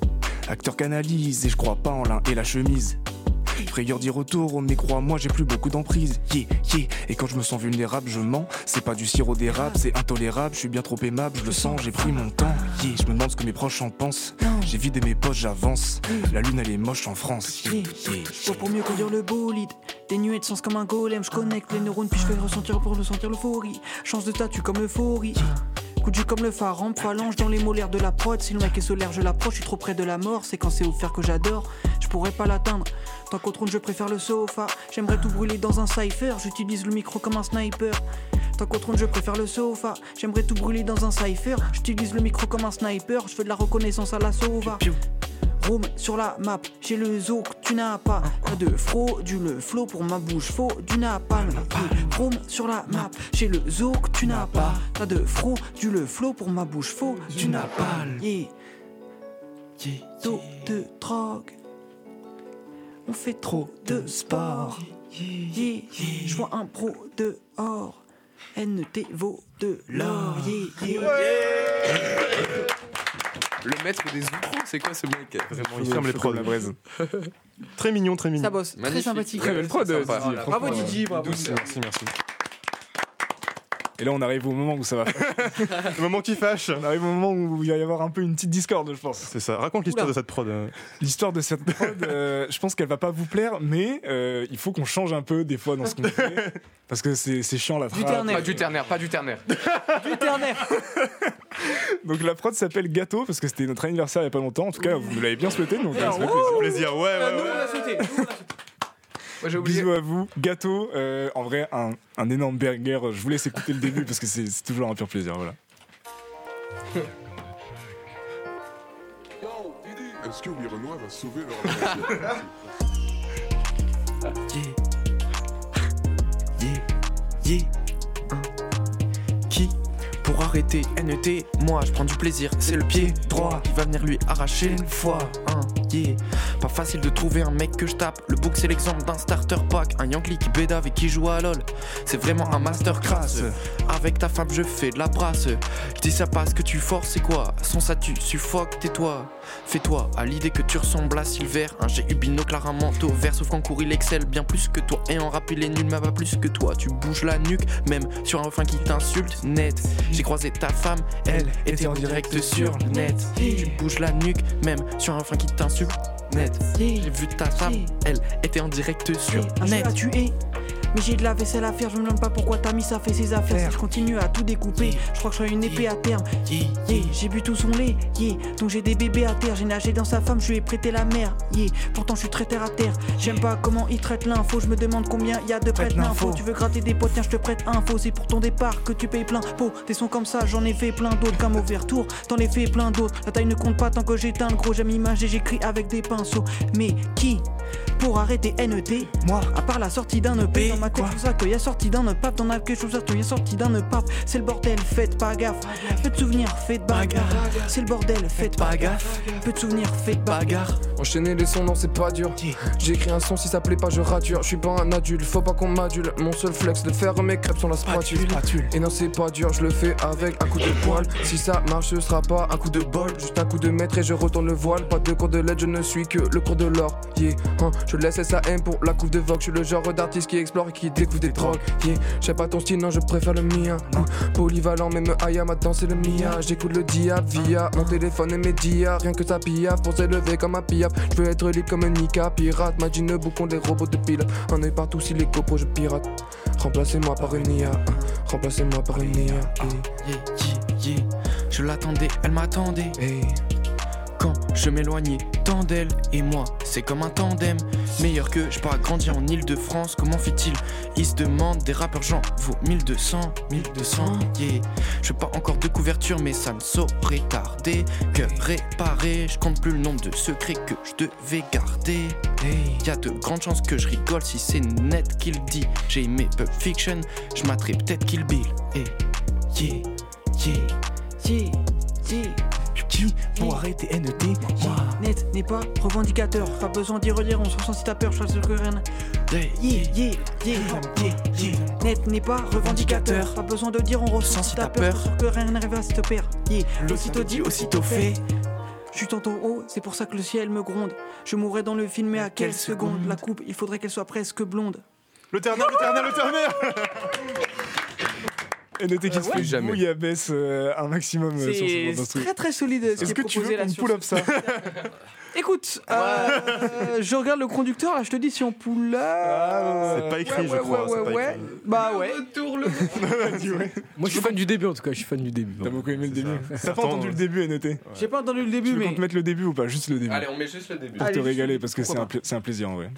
Acteur canalise et je crois pas en l'un et la chemise. Frayeur d'y retour, mais crois-moi, j'ai plus beaucoup d'emprise. Yeah, yeah. Et quand je me sens vulnérable, je mens. C'est pas du sirop d'érable, c'est intolérable. Je suis bien trop aimable, je le sens, j'ai pris mon temps. Yeah, je me demande ce que mes proches en pensent. J'ai vidé mes poches, j'avance. La lune, elle est moche en France. Yeah, yeah. Pas pour mieux conduire le bolide. Des nuées de sens comme un golem. Je connecte les neurones, puis je fais ressentir pour ressentir l'euphorie. Change de statut comme euphorie. Coup de jus comme le phare, rampe, phalange dans les molaires de la prod. Si le mec est solaire, je l'approche, je suis trop près de la mort. C'est quand c'est offert que j'adore, je pourrais pas l'atteindre. Tant qu'au trône, je préfère le sofa. J'aimerais tout brûler dans un cypher, j'utilise le micro comme un sniper. Tant qu'au trône, je préfère le sofa. J'aimerais tout brûler dans un cypher, j'utilise le micro comme un sniper. Je fais de la reconnaissance à la sauva. Room sur la map, j'ai le zoo que tu n'as pas. Pas de le flow pour ma bouche, faux du napalm. Room sur la map, j'ai le zoo que tu n'as pas. Pas de le flow pour ma bouche, faux du napalm. Yeah. Dos de drogue, on fait trop de sport. Yeah. Je vois un pro dehors, NT vaut de l'or. Yeah. Le maître des outros, c'est quoi ce mec? Vraiment, il ferme les prods. Très mignon, très mignon. Ça bosse, très sympathique. Très belle prod, Bravo Didi, bravo. Merci. Et là, on arrive au moment où ça va. Le moment qui fâche. On arrive au moment où il va y avoir un peu une petite discorde, je pense. C'est ça. Raconte l'histoire de cette prod. L'histoire de cette prod, je pense qu'elle va pas vous plaire, mais il faut qu'on change un peu des fois dans ce qu'on fait. Parce que c'est chiant la frappe. Pas du ternaire. Du ternaire. Donc la prod s'appelle Gâteau parce que c'était notre anniversaire il y a pas longtemps. En tout cas, vous me l'avez bien souhaité, donc ça fait plaisir. Ouais. Nous, on l'a souhaité. Moi, j'ai oublié. Bisous à vous. Gâteau, en vrai, un énorme burger. Je vous laisse écouter le début parce que c'est toujours un pur plaisir. Voilà. Est-ce que Renoir va sauver leur Qui pour arrêter NET, moi je prends du plaisir, c'est le pied droit qui va venir lui arracher une fois. Pas facile de trouver un mec que je tape. Le book c'est l'exemple d'un starter pack. Un Yankee qui bédave et qui joue à LOL. C'est vraiment un masterclass. Avec ta femme je fais de la brasse. Je dis ça parce que tu forces, c'est quoi? Sans ça tu suffoques, tais-toi. Fais-toi à l'idée que tu ressembles à Silver. Un GU binocle à un manteau vert. Sauf qu'en cours il excelle bien plus que toi. Et en rap il est nul mais pas plus que toi. Tu bouges la nuque même sur un refrain qui t'insulte net. J'ai croisé ta femme, elle était en direct sur le net. Tu bouges la nuque même sur un refrain qui t'insulte net. J'ai vu ta femme, elle était en direct sur net. À tuer. Mais j'ai de la vaisselle à faire, je me demande pas pourquoi t'as mis ça fait ses affaires. Si je continue à tout découper, je crois que je serai une épée à terme. J'ai bu tout son lait, donc j'ai des bébés à terre. J'ai nagé dans sa femme, je lui ai prêté la mer. Pourtant je suis très terre à terre. J'aime pas comment il traite l'info, je me demande combien y a de prêtres d'infos. Tu veux gratter des potes, tiens je te prête info. C'est pour ton départ que tu payes plein pot. Des sons comme ça, j'en ai fait plein d'autres. Comme au retour, t'en ai fait plein d'autres. La taille ne compte pas tant que j'éteins le gros. J'aime imager, j'écris avec des pinceaux. Mais qui pour arrêter NET? Moi, à part la sortie d'un EP. Dans ma tête, tout ça que y'a sorti d'un pape. Dans la quelque chose que y'a sorti d'un pape. C'est le bordel, faites pas gaffe. Peu de souvenirs, faites bagarre. C'est le bordel, faites pas gaffe. Peu de souvenirs, faites bagarre. Enchaîner les sons, non, c'est pas dur. J'ai écrit un son, si ça plaît pas, je rature. Je suis pas un adulte, faut pas qu'on m'adule. Mon seul flex de faire mes crêpes sur la spatule. Et non, c'est pas dur, je le fais avec un coup de poil. Si ça marche, ce sera pas un coup de bol. Juste un coup de maître et je retourne le voile. Pas de cours de lettres, je ne suis que le cours de l'or. Je laisse SAM pour la coupe de Vogue. Je suis le genre d'artiste qui explore et qui découvre des drogues. J'sais pas ton style, non, je préfère le mien. Polyvalent, même Aya m'a dansé le mia. J'écoute le diable via mon téléphone et mes dias. Rien que ça piaffe pour s'élever comme un piaf. Je veux être libre comme un Nika, pirate. Magine boucon des robots de pilote. Un œil partout si les copos je pirate. Remplacez-moi par une IA. Remplacez-moi par une IA. Je l'attendais, elle m'attendait. Quand je m'éloignais tant d'elle et moi, c'est comme un tandem. Meilleur que je pas grandi en Ile-de-France. Comment fait-il? Il se demande, des rappeurs j'en vaut 1200, Je veux pas encore de couverture mais ça ne saurait tarder. Que réparer, je compte plus le nombre de secrets que je devais garder. Y'a de grandes chances que je rigole si c'est net qu'il dit. J'ai aimé Pulp Fiction, je m'attrape peut-être Kill Bill. Pour arrêter NET, moi net n'est pas revendicateur. Pas besoin d'y relire, on se sent si t'as peur, je choisis que rien. Net n'est pas revendicateur. Pas besoin de dire, on ressent si t'as peur. Que rien n'arrive à se te perdre. Aussitôt dit, aussitôt fait. Je suis tant en haut, c'est pour ça que le ciel me gronde. Je mourrai dans le film, mais à quelle seconde? La coupe, il faudrait qu'elle soit presque blonde. Le ternaire. Et notez qu'il se fait bouillabaisse un maximum sur ce genre C'est très très solide ce qui est proposé là. Est-ce que tu veux qu'on pull up ça? Écoute, je regarde le conducteur là, je te dis si on pull up. C'est pas écrit, je crois. Bah ouais. Moi je suis fan du début en tout cas, je suis fan du début. T'as beaucoup aimé le début? T'as pas entendu le début, NET? J'ai pas entendu le début, tu veux mais. qu'on te mette le début ou pas? Juste le début. Allez, on met juste le début. Pour te régaler, parce que c'est un plaisir en vrai.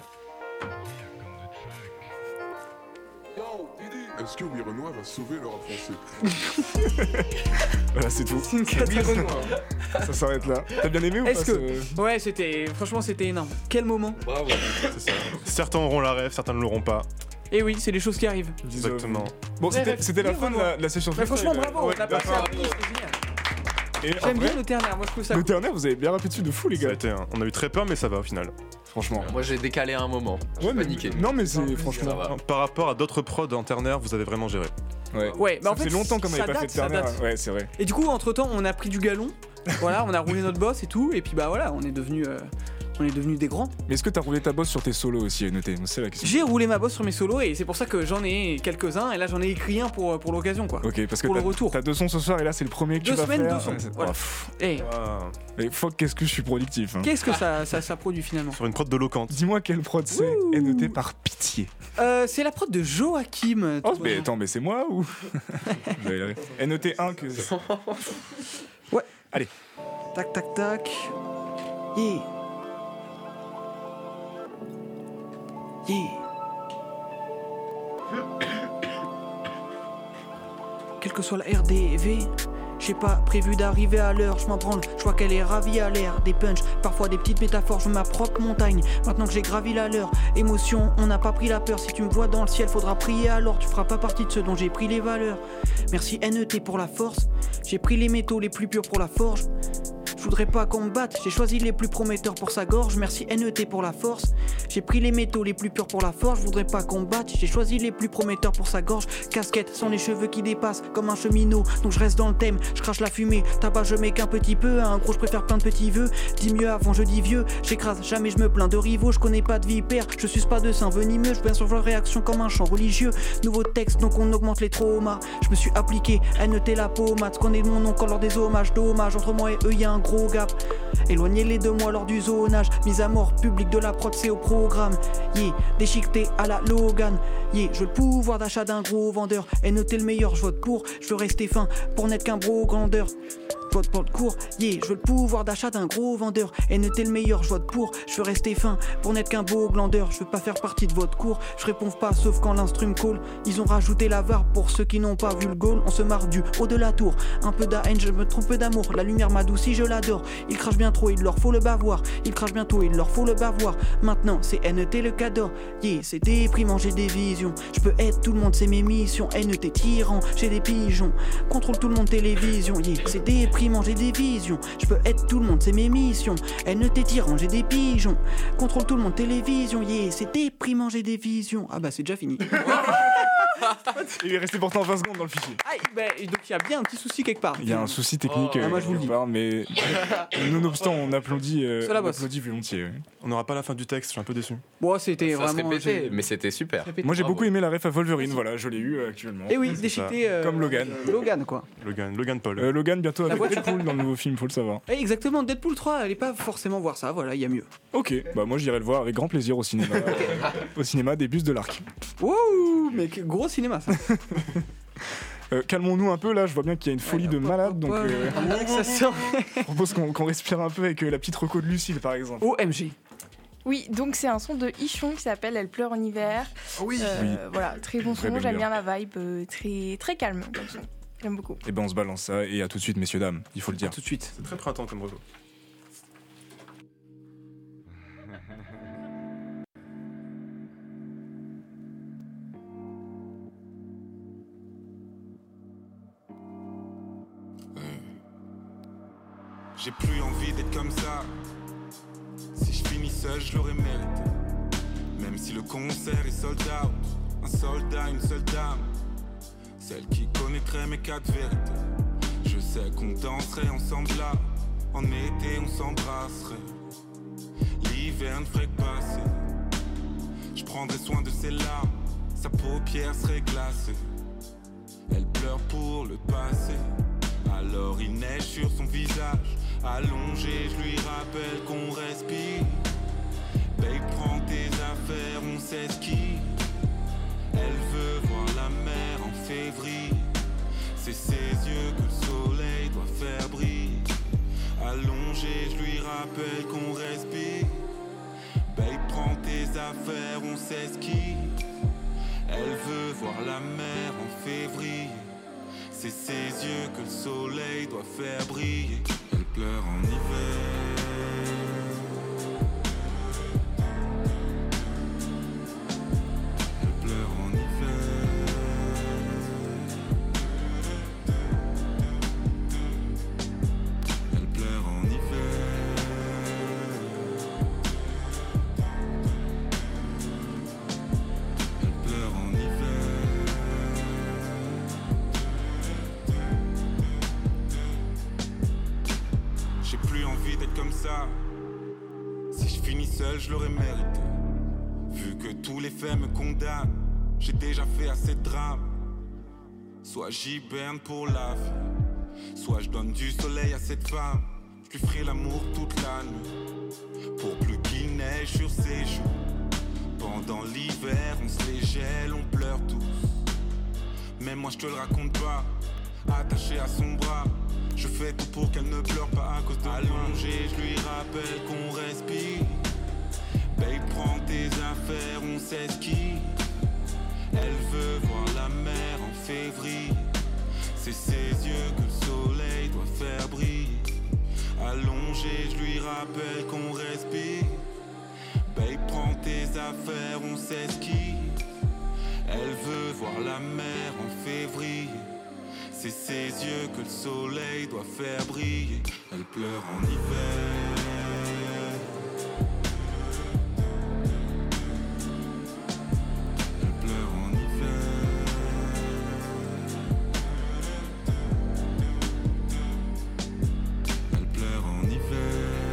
Est-ce que Oui Renoir va sauver le rap français? Voilà, c'est tout. Ça s'arrête là. T'as bien aimé ou pas? Ouais, franchement, c'était énorme. Quel moment. Bravo. C'est ça. Certains auront la rêve, certains ne l'auront pas. Et oui, c'est les choses qui arrivent. Exactement. Bon, c'était la fin de la session. Franchement, bravo, on a passé à c'était génial. J'aime bien le ternaire, moi je trouve ça. Le ternaire, vous avez bien rappelé dessus de fou, les gars. On a eu très peur, mais ça va au final. Franchement. Moi j'ai décalé un moment. J'ai paniqué. Non, mais c'est franchement. Par rapport à d'autres prods en ternaire, vous avez vraiment géré. Ouais, bah en fait. Ça fait longtemps qu'on n'avait pas fait de ternaire. Ouais, c'est vrai. Et du coup, entre temps, on a pris du galon. Voilà, on a roulé notre boss et tout. Et puis bah voilà, on est devenus des grands. Mais est-ce que t'as roulé ta bosse sur tes solos aussi, noté? C'est la question. J'ai roulé ma bosse sur mes solos et c'est pour ça que j'en ai quelques-uns et là j'en ai écrit un pour l'occasion quoi. Ok, parce que pour le retour. T'as 2 sons ce soir et là c'est le premier que tu vas faire. 2 sons. Voilà. Mais fuck, qu'est-ce que je suis productif. Hein. Qu'est-ce que ça produit finalement? Sur une prod de Locante. Dis-moi quelle prod c'est et noté par pitié. C'est la prod de Joachim. Oh mais attends, mais c'est moi ou? Et noté 1 que. Ouais. Allez. Tac tac tac. Yeah. Yeah. Quelle que soit la RDV, j'ai pas prévu d'arriver à l'heure, je m'en branle, je vois qu'elle est ravie à l'air. Des punchs, parfois des petites métaphores, je veux ma propre montagne. Maintenant que j'ai gravi la leur, émotion, on n'a pas pris la peur. Si tu me vois dans le ciel, faudra prier alors, tu feras pas partie de ceux dont j'ai pris les valeurs. Merci NET pour la force, j'ai pris les métaux les plus purs pour la forge. Je voudrais pas qu'on me batte, j'ai choisi les plus prometteurs pour sa gorge. Merci NET pour la force. J'ai pris les métaux les plus purs pour la forge. Je voudrais pas qu'on me batte, j'ai choisi les plus prometteurs pour sa gorge. Casquette sans les cheveux qui dépassent comme un cheminot. Donc je reste dans le thème, je crache la fumée. Tabac je mets qu'un petit peu, à un gros je préfère plein de petits vœux. Dis mieux avant je dis vieux, j'écrase jamais je me plains de rivaux. Je connais pas de vipère, je suce pas de sein venimeux. Je viens sur leur réaction comme un chant religieux. Nouveau texte donc on augmente les traumas. Je me suis appliqué, NET la pommade. Connais mon nom quand lors des hommages. Dommage, entre moi et eux y a un gros gap. Éloignez-les de moi lors du zonage. Mise à mort public de la prod c'est au programme. Yeah, déchiqueté à la Logan. Yeah, je veux le pouvoir d'achat d'un gros vendeur. NET le meilleur, je vote pour. Je veux rester fin pour n'être qu'un bro grandeur. Je vote pour le cours, yeah, je veux le pouvoir d'achat d'un gros vendeur. NET le meilleur, je vote pour. Je veux rester fin pour n'être qu'un beau glandeur. Je veux pas faire partie de votre cours. Je réponds pas sauf quand l'instrum call. Ils ont rajouté la VAR pour ceux qui n'ont pas vu le goal. On se marre du haut de la tour. Un peu d'haine, je me trompe d'amour. La lumière m'adoucit, je l'adore. Ils crachent bien trop, il leur faut le bavoir. Ils crachent bientôt, il leur faut le bavoir. Maintenant c'est NET le cadeau. Yeah, c'est déprimant, j'ai des visions. Je peux être tout le monde, c'est mes missions. NET tyran, j'ai des pigeons. Contrôle tout le monde télévision. Yeah, c'est déprimant, j'ai des visions. Je peux être tout le monde, c'est mes missions. NET tyran, j'ai des pigeons. Contrôle tout le monde télévision. Yeah, c'est déprimant, j'ai des visions. Ah bah c'est déjà fini. Il est resté pourtant 20 secondes dans le fichier. Ah, bah, donc il y a bien un petit souci quelque part. Il y a un souci technique moi je vous le dis. mais nonobstant on applaudit volontiers. Ouais. On n'aura pas la fin du texte, je suis un peu déçu. Bon, c'était ça vraiment se répétait, mais c'était super. Moi j'ai beaucoup aimé la ref à Wolverine, voilà, je l'ai eu actuellement. Et oui, déchiqueté comme Logan. Logan quoi. Logan Paul. Logan bientôt avec Deadpool dans le nouveau film, faut le savoir. Et exactement, Deadpool 3, allez pas forcément voir ça, voilà, il y a mieux. Ok, bah moi j'irai le voir avec grand plaisir au cinéma. Au cinéma des bus de l'Arc. Wouh, mais gros cinéma ça. Calmons-nous un peu là, je vois bien qu'il y a une folie de malade donc ça sort. Je propose qu'on respire un peu avec la petite reco de Lucille par exemple. OMG. Oui, donc c'est un son de Ichon qui s'appelle Elle pleure en hiver. Oui. Voilà, très bon son, j'aime bien la vibe, très, très calme comme son. J'aime beaucoup. Et ben on se balance ça et à tout de suite messieurs dames, il faut le dire. Tout de suite. C'est très printemps comme réseau. J'ai plus envie d'être comme ça. Si je finis seul, je l'aurais mérité. Même si le concert est sold out. Un soldat, une seule dame. Celle qui connaîtrait mes 4 vérités. Je sais qu'on danserait ensemble là. En été on s'embrasserait, l'hiver ne ferait que passer. Je prendrais soin de ses larmes, sa paupière serait glacée. Elle pleure pour le passé, alors il neige sur son visage. Allongé, je lui rappelle qu'on respire. Babe, prends tes affaires, on s'esquive. Elle veut voir la mer en février. C'est ses yeux que le soleil doit faire briller. Allongé, je lui rappelle qu'on respire. Babe, prends tes affaires, on s'esquive. Elle veut voir la mer en février. C'est ses yeux que le soleil doit faire briller. Elle pleure en hiver. Elle pleure en hiver. Elle pleure en hiver. Elle pleure en hiver. J'ai plus envie d'être comme ça. Si je finis seul, je l'aurais mérité. Vu que tous les faits me condamnent, j'ai déjà fait assez de drames. Soit j'hiberne pour la vie, soit je donne du soleil à cette femme. Je lui ferai l'amour toute la nuit, pour plus qu'il neige sur ses joues. Pendant l'hiver, on se les gèle, on pleure tous. Mais moi je te le raconte pas, attaché à son bras. Je fais tout pour qu'elle ne pleure pas à cause de allongé, je lui rappelle qu'on respire. Babe, prends tes affaires, on s'esquive. Elle veut voir la mer en février. C'est ses yeux que le soleil doit faire briller. Allongé, je lui rappelle qu'on respire. Babe, prends tes affaires, on s'esquive. Elle veut voir la mer en février. C'est ses yeux que le soleil doit faire briller. Elle pleure en hiver. Elle pleure en hiver. Elle pleure en hiver.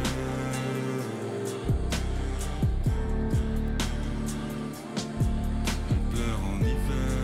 Elle pleure en hiver.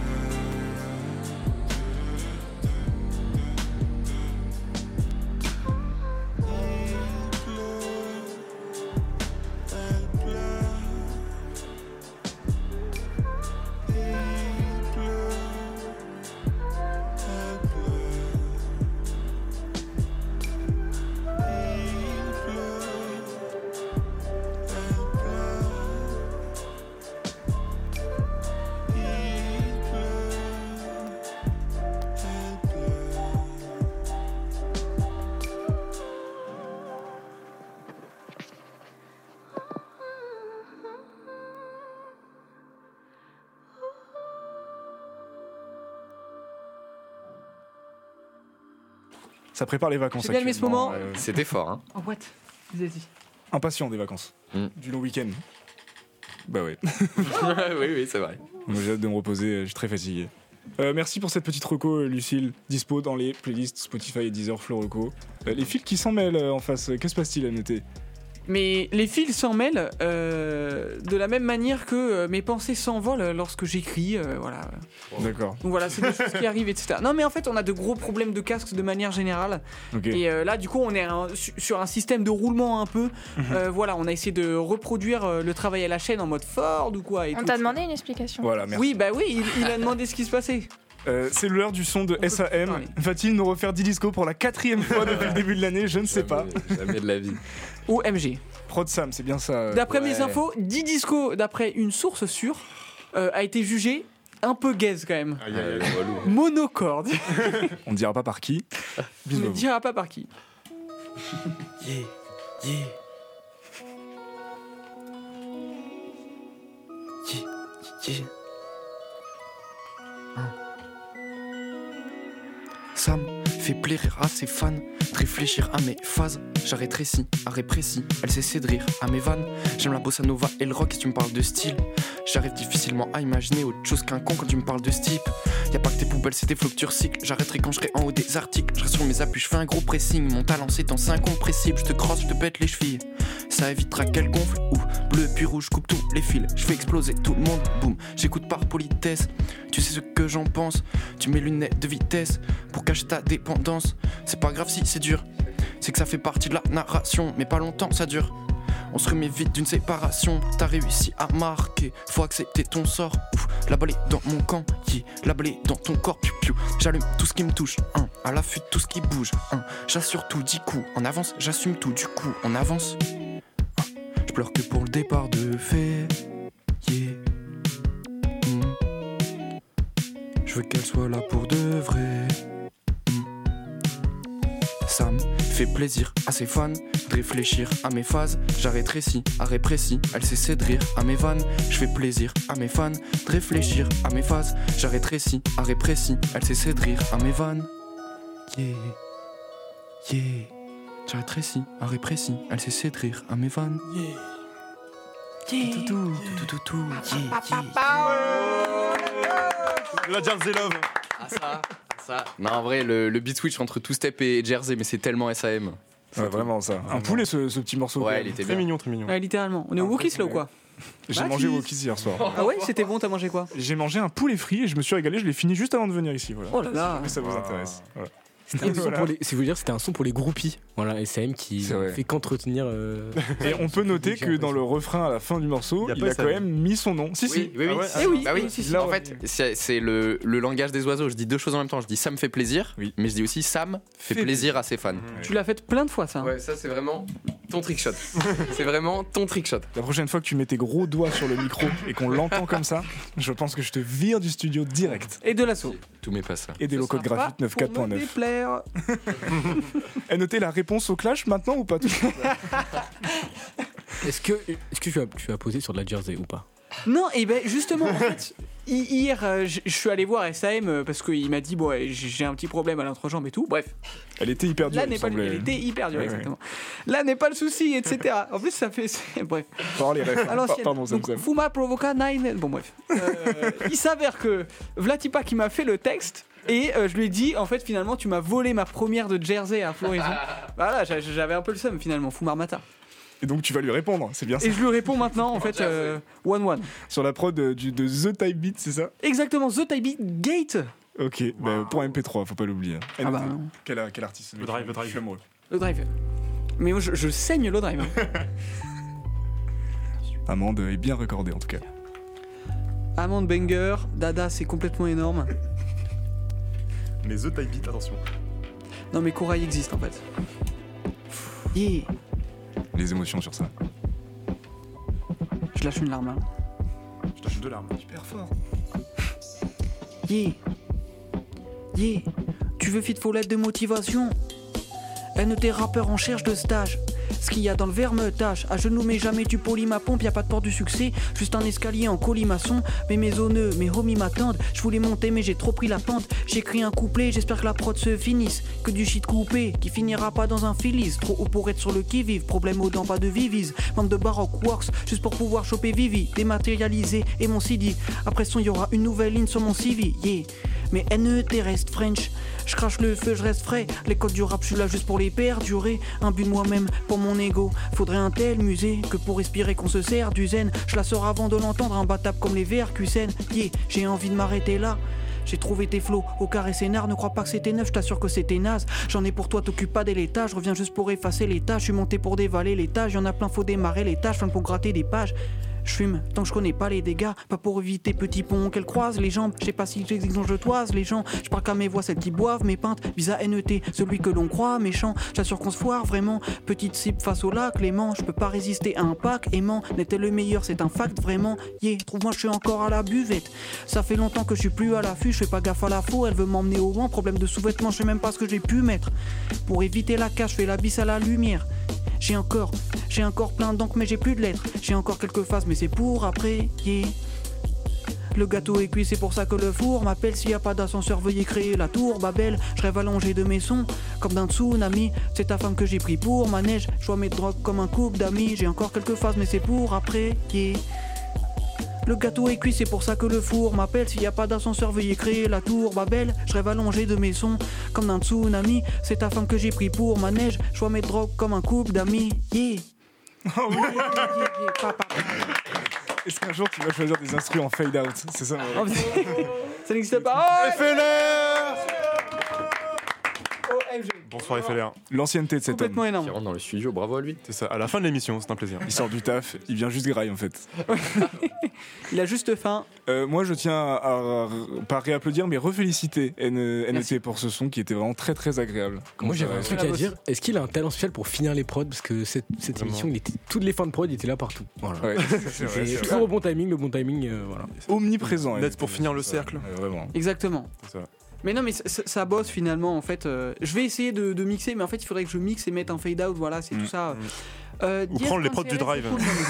Ça prépare les vacances. J'ai bien aimé ce moment. C'était fort, hein. Oh, what? Vas-y. Impatient des vacances. Du long week-end. Bah ouais. oui, c'est vrai. Moi, j'ai hâte de me reposer, je suis très fatigué. Merci pour cette petite reco, Lucille. Dispo dans les playlists Spotify et Deezer, Flow Reco. Les fils qui s'en mêlent en face, que se passe-t-il à noter? Mais les fils s'en mêlent de la même manière que mes pensées s'envolent lorsque j'écris, voilà. D'accord. Donc voilà, c'est des choses qui arrivent, etc. Non, mais en fait, on a de gros problèmes de casque de manière générale. Okay. Et là, du coup, on est sur un système de roulement un peu. Voilà, on a essayé de reproduire le travail à la chaîne en mode Ford ou quoi. Et on t'a demandé une explication. Voilà, merci. Oui, bah oui, il a demandé ce qui se passait. C'est l'heure du son de SAM. Va-t-il nous refaire 10 disco pour la 4e fois depuis le début de l'année? Je ne sais pas. Jamais de la vie. Ou MG. Prod Sam, c'est bien ça. D'après mes infos, 10 disco, d'après une source sûre, a été jugé un peu gaze quand même. Monocorde. On ne dira pas par qui. On ne dira pas par qui. Yeah, yeah. Yeah, yeah. Sam fait plaisir à ses fans, réfléchir à mes phases. J'arrête récit, arrêt précis. Elle cesse de rire à mes vannes. J'aime la bossa nova et le rock si tu me parles de style. J'arrive difficilement à imaginer autre chose qu'un con quand tu me parles de ce type. Y'a pas que tes poubelles, c'est tes flots que tu recycles. J'arrêterai quand je serai en haut des articles. Je reste sur mes appuis, je fais un gros pressing. Mon talent c'est c'est incompressible. Je te crosse, je te pète les chevilles. Ça évitera qu'elle gonfle ou bleu puis rouge, coupe tous les fils. Je fais exploser tout le monde, boum. J'écoute par politesse. Tu sais ce que j'en pense. Tu mets lunettes de vitesse pour cacher ta dépendance. C'est pas grave si c'est dur. C'est que ça fait partie de la narration. Mais pas longtemps ça dure. On se remet vite d'une séparation. T'as réussi à marquer, faut accepter ton sort. Ouf, la balle est dans mon camp, yeah. La balle est dans ton corps, piou piou. J'allume tout ce qui me touche, à l'affût de tout ce qui bouge. J'assure tout, 10 coups, en avance, j'assume tout, du coup, on avance. Je pleure que pour le départ de fait, yeah. Je veux qu'elle soit là pour de vrai. Ça me fait plaisir à ses fans de réfléchir à mes phases. J'arrête récit, arrêt précis. Elle cesse de rire à mes vannes. Je fais plaisir à mes fans de réfléchir à mes phases. J'arrête récit, arrêt précis. Elle cesse de rire à mes vannes. Yeah, yeah. J'arrête récit, arrêt précis. Elle cesse de rire à mes vannes. Yeah, yeah. Tout, yeah, yeah. La Jersey Love. Ah ça. Non, en vrai, le beat switch entre Two Step et Jersey, mais c'est tellement SAM. Ouais, vraiment ça. Un poulet ce petit morceau. Ouais, il était très mignon, très mignon. Ouais, littéralement. On est au Wookies là ou quoi? J'ai mangé Wookies hier soir. Ah ouais, c'était bon, t'as mangé quoi? J'ai mangé un poulet frit et je me suis régalé, je l'ai fini juste avant de venir ici. Voilà. Oh là là. Si ça vous intéresse. Voilà. Si vous dire, c'était un son pour les groupies. Voilà, SM qui fait qu'entretenir. Et on peut noter que dans le refrain à la fin du morceau, il a quand même mis son nom. Si. Oui. Bah oui. En fait, c'est le langage des oiseaux. Je dis deux choses en même temps. Je dis ça me fait plaisir, mais je dis aussi Sam fait plaisir à ses fans. Tu l'as fait plein de fois ça. Ouais, ça c'est vraiment ton trick shot. C'est vraiment ton trick shot. La prochaine fois que tu mets tes gros doigts sur le micro et qu'on l'entend comme ça, je pense que je te vire du studio direct. Et de l'assaut. Tout met pas ça. Et des locaux de graphite 9.4.9. Et notez la réponse au clash maintenant ou pas tout Est-ce que tu as posé sur de la Jersey ou pas? Non, et ben justement, en fait, hier, je suis allé voir SAM parce qu'il m'a dit bon, j'ai un petit problème à l'entrejambe et tout. Bref. Elle était hyper dure. Elle était hyper dure, exactement. Là n'est pas le souci, etc. En plus, ça fait. Bref. Pardon, donc, Fuma Provoca 9. Bon, bref. Il s'avère que Vlatipa qui m'a fait le texte. Et je lui ai dit, en fait, finalement, tu m'as volé ma première de Jersey à Floraison. Voilà, j'avais un peu le seum, finalement, Fumar Mata. Et donc tu vas lui répondre, c'est bien ça. Et je lui réponds maintenant, en fait, one. Sur la prod de The Type Beat, c'est ça? Exactement, The Type Beat Gate. Ok, pour MP3, faut pas l'oublier. Ah bah, quel artiste? Le Drive. Je suis amoureux. Le Drive. Mais moi, je saigne le Drive. Amande est bien recordée, en tout cas. Amande banger, Dada, c'est complètement énorme. Mais The Type Beat, attention. Non mais Corail existe en fait. Yeah. Les émotions sur ça. Je lâche une larme. Je lâche 2 larmes. Super fort. Yeah. Tu veux fit follette de motivation? NET rappeur en cherche de stage. Ce qu'il y a dans le verre me tâche. À genoux mais jamais tu polis ma pompe. Y'a pas de porte du succès, juste un escalier en colimaçon. Mais mes oneux, mes homies m'attendent. Je voulais monter mais j'ai trop pris la pente. J'écris un couplet, j'espère que la prod se finisse. Que du shit coupé, qui finira pas dans un filis. Trop haut pour être sur le qui-vive. Problème aux dents, pas de vivise. Membre de Baroque Works, juste pour pouvoir choper Vivi. Dématérialisé et mon CD. Après son y'aura une nouvelle ligne sur mon CV. Yeah. Mais NET reste French. Je crache le feu, je reste frais. Les codes du rap, je suis là juste pour les perdurer. Un but de moi-même pour mon ego. Faudrait un tel musée que pour respirer qu'on se sert du zen. Je la sors avant de l'entendre, imbattable comme les VRQCN. Yeah, j'ai envie de m'arrêter là. J'ai trouvé tes flots au carré scénar, ne crois pas que c'était neuf, je t'assure que c'était naze. J'en ai pour toi, t'occupe pas des laitages, je reviens juste pour effacer les tâches. Je suis monté pour dévaler les tâches, y'en a plein, faut démarrer les tâches, fin pour gratter des pages. Je fume tant que je connais pas les dégâts, pas pour éviter petit pont qu'elle croise les jambes. Je sais pas si j'exige, je toise les gens. Je parle qu'à mes voix, celles qui boivent mes pintes. Visa NET, celui que l'on croit méchant. J'assure qu'on se foire vraiment. Petite cible face au lac, Clément. Je peux pas résister à un pack aimant. N'était le meilleur, c'est un fact vraiment. Yeah, trouve-moi, je suis encore à la buvette. Ça fait longtemps que je suis plus à l'affût. Je fais pas gaffe à la faux, elle veut m'emmener au loin. Problème de sous-vêtements, je sais même pas ce que j'ai pu mettre. Pour éviter la cache, je fais la bise à la lumière. J'ai encore plein d'encre mais j'ai plus de lettres. J'ai encore quelques phases mais c'est pour après, yeah. Le gâteau est cuit, c'est pour ça que le four m'appelle. S'il y a pas d'ascenseur, veuillez créer la tour Babel. Je rêve allongé de mes sons, comme d'un tsunami. C'est ta femme que j'ai pris pour ma neige. Je vois mes drogues comme un couple d'amis. J'ai encore quelques phases, mais c'est pour après. Yeah. Le gâteau est cuit, c'est pour ça que le four m'appelle. S'il y a pas d'ascenseur, veuillez créer la tour Babel. Je rêve allongé de mes sons, comme d'un tsunami. C'est ta femme que j'ai pris pour ma neige. Je vois mes drogues comme un couple d'amis. Yeah. Oh, oui. Est-ce qu'un jour tu vas choisir des instruments en fade out? C'est ça. Oh, ça n'existe pas. FLR. Bonsoir FLR. L'ancienneté de cet homme. Complètement énorme. Qui rentre dans le studio, bravo à lui. C'est ça, à la fin de l'émission, c'est un plaisir. Il sort du taf, il vient juste graille en fait. Il a juste faim. Moi je tiens à pas réapplaudir mais reféliciter NET pour ce son qui était vraiment très très agréable. Moi j'avais un truc à dire, est-ce qu'il a un talent spécial pour finir les prods? Parce que cette émission, toutes les fins de prod, il était là partout. Voilà. Ouais, c'est toujours au bon timing, voilà. Omniprésent. Net pour finir le cercle. Vraiment. Exactement. C'est ça. Mais non, mais ça bosse finalement en fait. Je vais essayer de mixer, mais en fait il faudrait que je mixe et mette un fade out. Voilà, c'est tout ça. Ou prendre les prods du drive.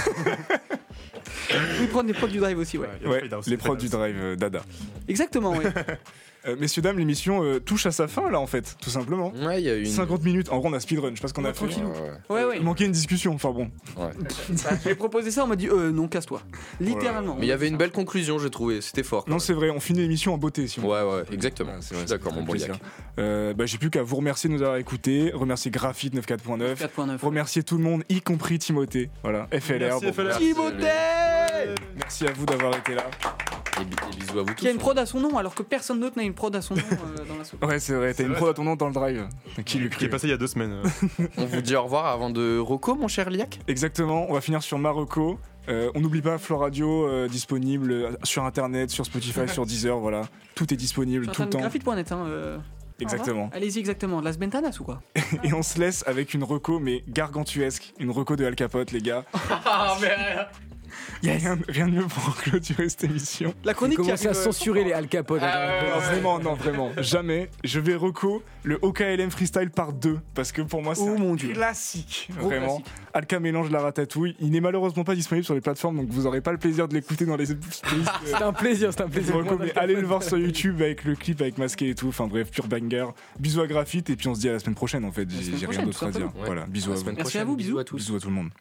Oui, prendre les prods du drive aussi, ouais. Les prods du drive Dada. Exactement, oui. Messieurs, dames, l'émission touche à sa fin là en fait, tout simplement. Ouais, il y a eu 50 minutes. En gros, on a speedrun. Je sais pas ce qu'on a fait. Ouais. Il manquait une discussion. Enfin bon. Ouais. J'ai proposé ça, on m'a dit non, casse-toi. Littéralement. Mais il y avait une belle conclusion, j'ai trouvé. C'était fort. Non, c'est vrai. On finit l'émission en beauté. Si on... Ouais, exactement. C'est vrai, d'accord, mon bon Yak. J'ai plus qu'à vous remercier de nous avoir écoutés. Remercier Graphite 94.9. Remercier tout le monde, y compris Timothée. Voilà. FLR. Timothée. Merci à vous d'avoir été là. Et bisous à vous tous. Qui a une prod à son nom alors que personne d'autre n'a une prod à son nom dans la soupe. Ouais, c'est vrai, t'as une prod à ton nom dans le drive. Qui est passé il y a 2 semaines. On vous dit au revoir avant de Rocco, mon cher Liac. Exactement, on va finir sur Marocco. On n'oublie pas Floradio disponible sur internet, sur Spotify, sur Deezer, voilà. Tout est disponible tout le temps. Graphite.net, Exactement. Allez-y, exactement. Las Bentanas ou quoi? Et on se laisse avec une reco, mais gargantuesque. Une reco de Al Capote, les gars. Il y a rien de mieux pour clôturer cette émission. La chronique qui commence à censurer les Al Capote. Non, vraiment, jamais. Je vais reco le OKLM Freestyle par 2 parce que pour moi c'est un classique. Vraiment. Alka mélange la ratatouille. Il n'est malheureusement pas disponible sur les plateformes, donc vous n'aurez pas le plaisir de l'écouter dans les playlists. C'est un plaisir. Mais allez le voir sur YouTube avec le clip, avec masqué et tout. Enfin bref, pur banger. Bisous à Graphite et puis on se dit à la semaine prochaine en fait. J'ai rien d'autre à dire. Ouais. Voilà, bisous à vous. Merci à vous, bisous à tous. Bisous à tout le monde.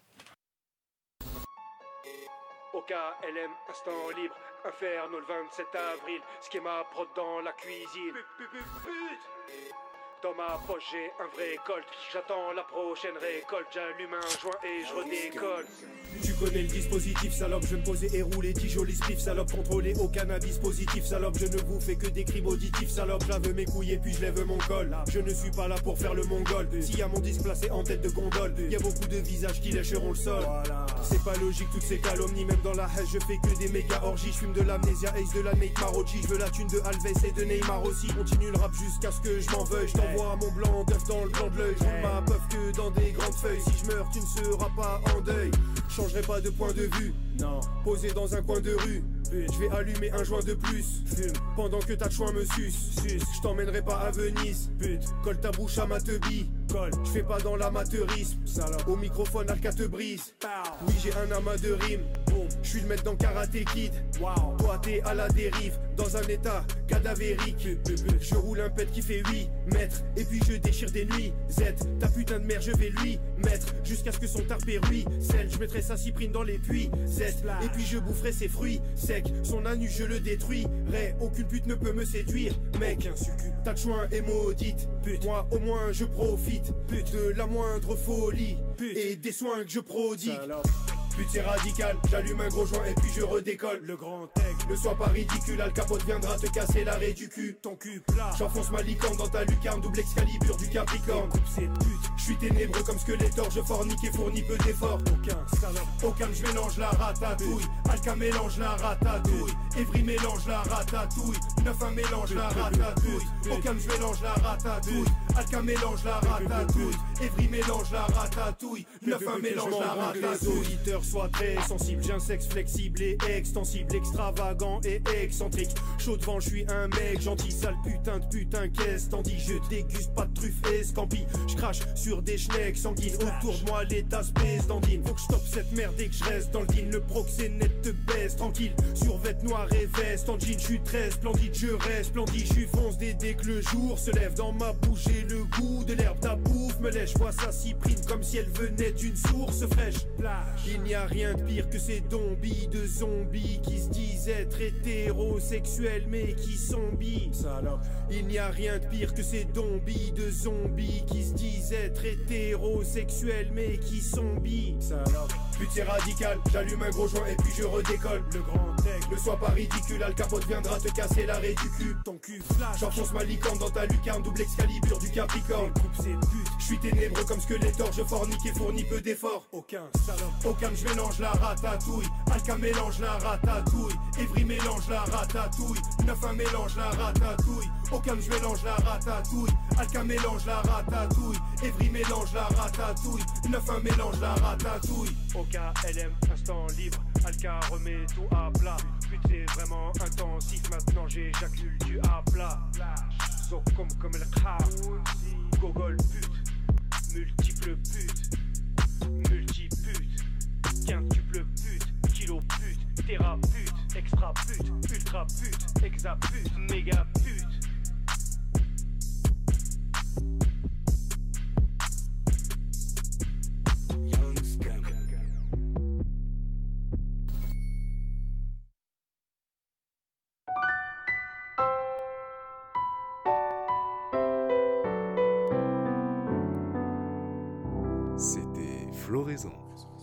OKLM, instant libre, Inferno le 27 avril, schéma prod dans la cuisine. Dans ma poche j'ai un vrai colt, j'attends la prochaine récolte, j'allume un joint et je redécolle. Tu connais le dispositif salope, je vais me poser et rouler 10 jolis spliffs salope, contrôler aucun dispositif salope, je ne vous fais que des crimes auditifs salope, j'lave mes couilles et puis je lève mon col, je ne suis pas là pour faire le mongol, s'il y a mon disque placé en tête de gondole, y a beaucoup de visages qui lécheront le sol, c'est pas logique toutes ces calomnies, même dans la haine je fais que des méga orgies, je fume de l'amnésia ace de la Nate Marochi, je veux la thune de Alves et de Neymar aussi, continue le rap jusqu'à ce que je m'en veuille, j't'envoie mon blanc d'œuf dans le blanc de l'œil, je roule ma puff que dans des grandes feuilles, si je meurs tu ne seras pas en deuil, je changerai pas de point de vue, non, posé dans un coin de rue, je vais allumer un joint de plus, fume, pendant que ta chouin me suce, je t'emmènerai pas à Venise, pute, colle ta bouche à ma teubie, colle, je fais pas dans l'amateurisme, au microphone Alka te brise, oui j'ai un amas de rimes, je suis le maître dans Karate Kid, toi t'es à la dérive, dans un état cadavérique, je roule un pet qui fait 8 mètres, et puis je déchire des nuits, Z, ta putain de mère je vais lui mettre, jusqu'à ce que son tarpé ruisselle, je mettrai sa cyprine dans les puits, Z, et puis je boufferai ses fruits secs, son anus je le détruirai, aucune pute ne peut me séduire, mec, ta chouin est maudite, pute, moi au moins je profite, pute, de la moindre folie, pute, et des soins que je prodigue. Pute c'est radical, j'allume un gros joint et puis je redécolle. Le grand aigle, ne sois pas ridicule, Al Capote viendra te casser l'arrêt du cul. Ton cul plat, j'enfonce ma licorne dans ta lucarne, double Excalibur du Capricorne. Coupe ces putes, je suis ténébreux comme Skeletor, je fornique et fournis peu d'efforts. Aucun je mélange la ratatouille, Alka mélange la ratatouille, Evry mélange la ratatouille, 9-1 mélange la ratatouille, aucun je mélange la ratatouille, Alka mélange la ratatouille, Evry mélange la ratatouille, 9-1 mélange la ratatouille. Les auditeurs soient très sensibles, j'ai un sexe flexible et extensible, extravagant et excentrique. Chaud devant, je suis un mec gentil, sale putain de putain qu'est-ce t'en dis. Je déguste pas de truffes et scampi, je crache sur des schnecks sanguines. Autour de moi les tasses baissent dandine. Faut que je stoppe cette merde et que je reste dans le deal. Le proxénète te baisse tranquille, survêt noir et veste en jean. Je suis très splendide, je reste splendide. Je suis fonce dès que le jour se lève. Dans ma bouche j'ai le goût de l'herbe, ta bouffe me lèche. Vois sa cyprine comme si elle venait d'une source fraîche. Il n'y a rien de pire que ces zombies de zombies qui se disent être hétérosexuels mais qui sont bi. Il n'y a rien de pire que ces zombies de zombies qui se disent être hétérosexuels mais qui sont bi. Pute c'est radical, j'allume un gros joint et puis je redécolle. Le grand tech, ne sois pas ridicule, Al Capote viendra te casser l'arrêt du cul. Ton cul flash, j'enfonce ma licorne dans ta lucarne, double Excalibur du Capricorne. Je suis ténébreux comme Skeletor, je fornique et fournis peu d'efforts. Aucun je mélange la ratatouille, Alka mélange la ratatouille, Evry mélange la ratatouille, 9-1 mélange la ratatouille. Aucun je mélange la ratatouille, Alka mélange la ratatouille, Evry mélange la ratatouille, 9-1 mélange la ratatouille. OKLM, instant libre, Alka remet tout à plat. Pute c'est vraiment intensif, maintenant j'éjacule du à plat. Zokom comme le khar, gogol pute, multiple pute, multi-pute, quintuple pute, kilo pute, terra pute, extra pute, ultra pute, exa pute, méga pute. C'était Floraison.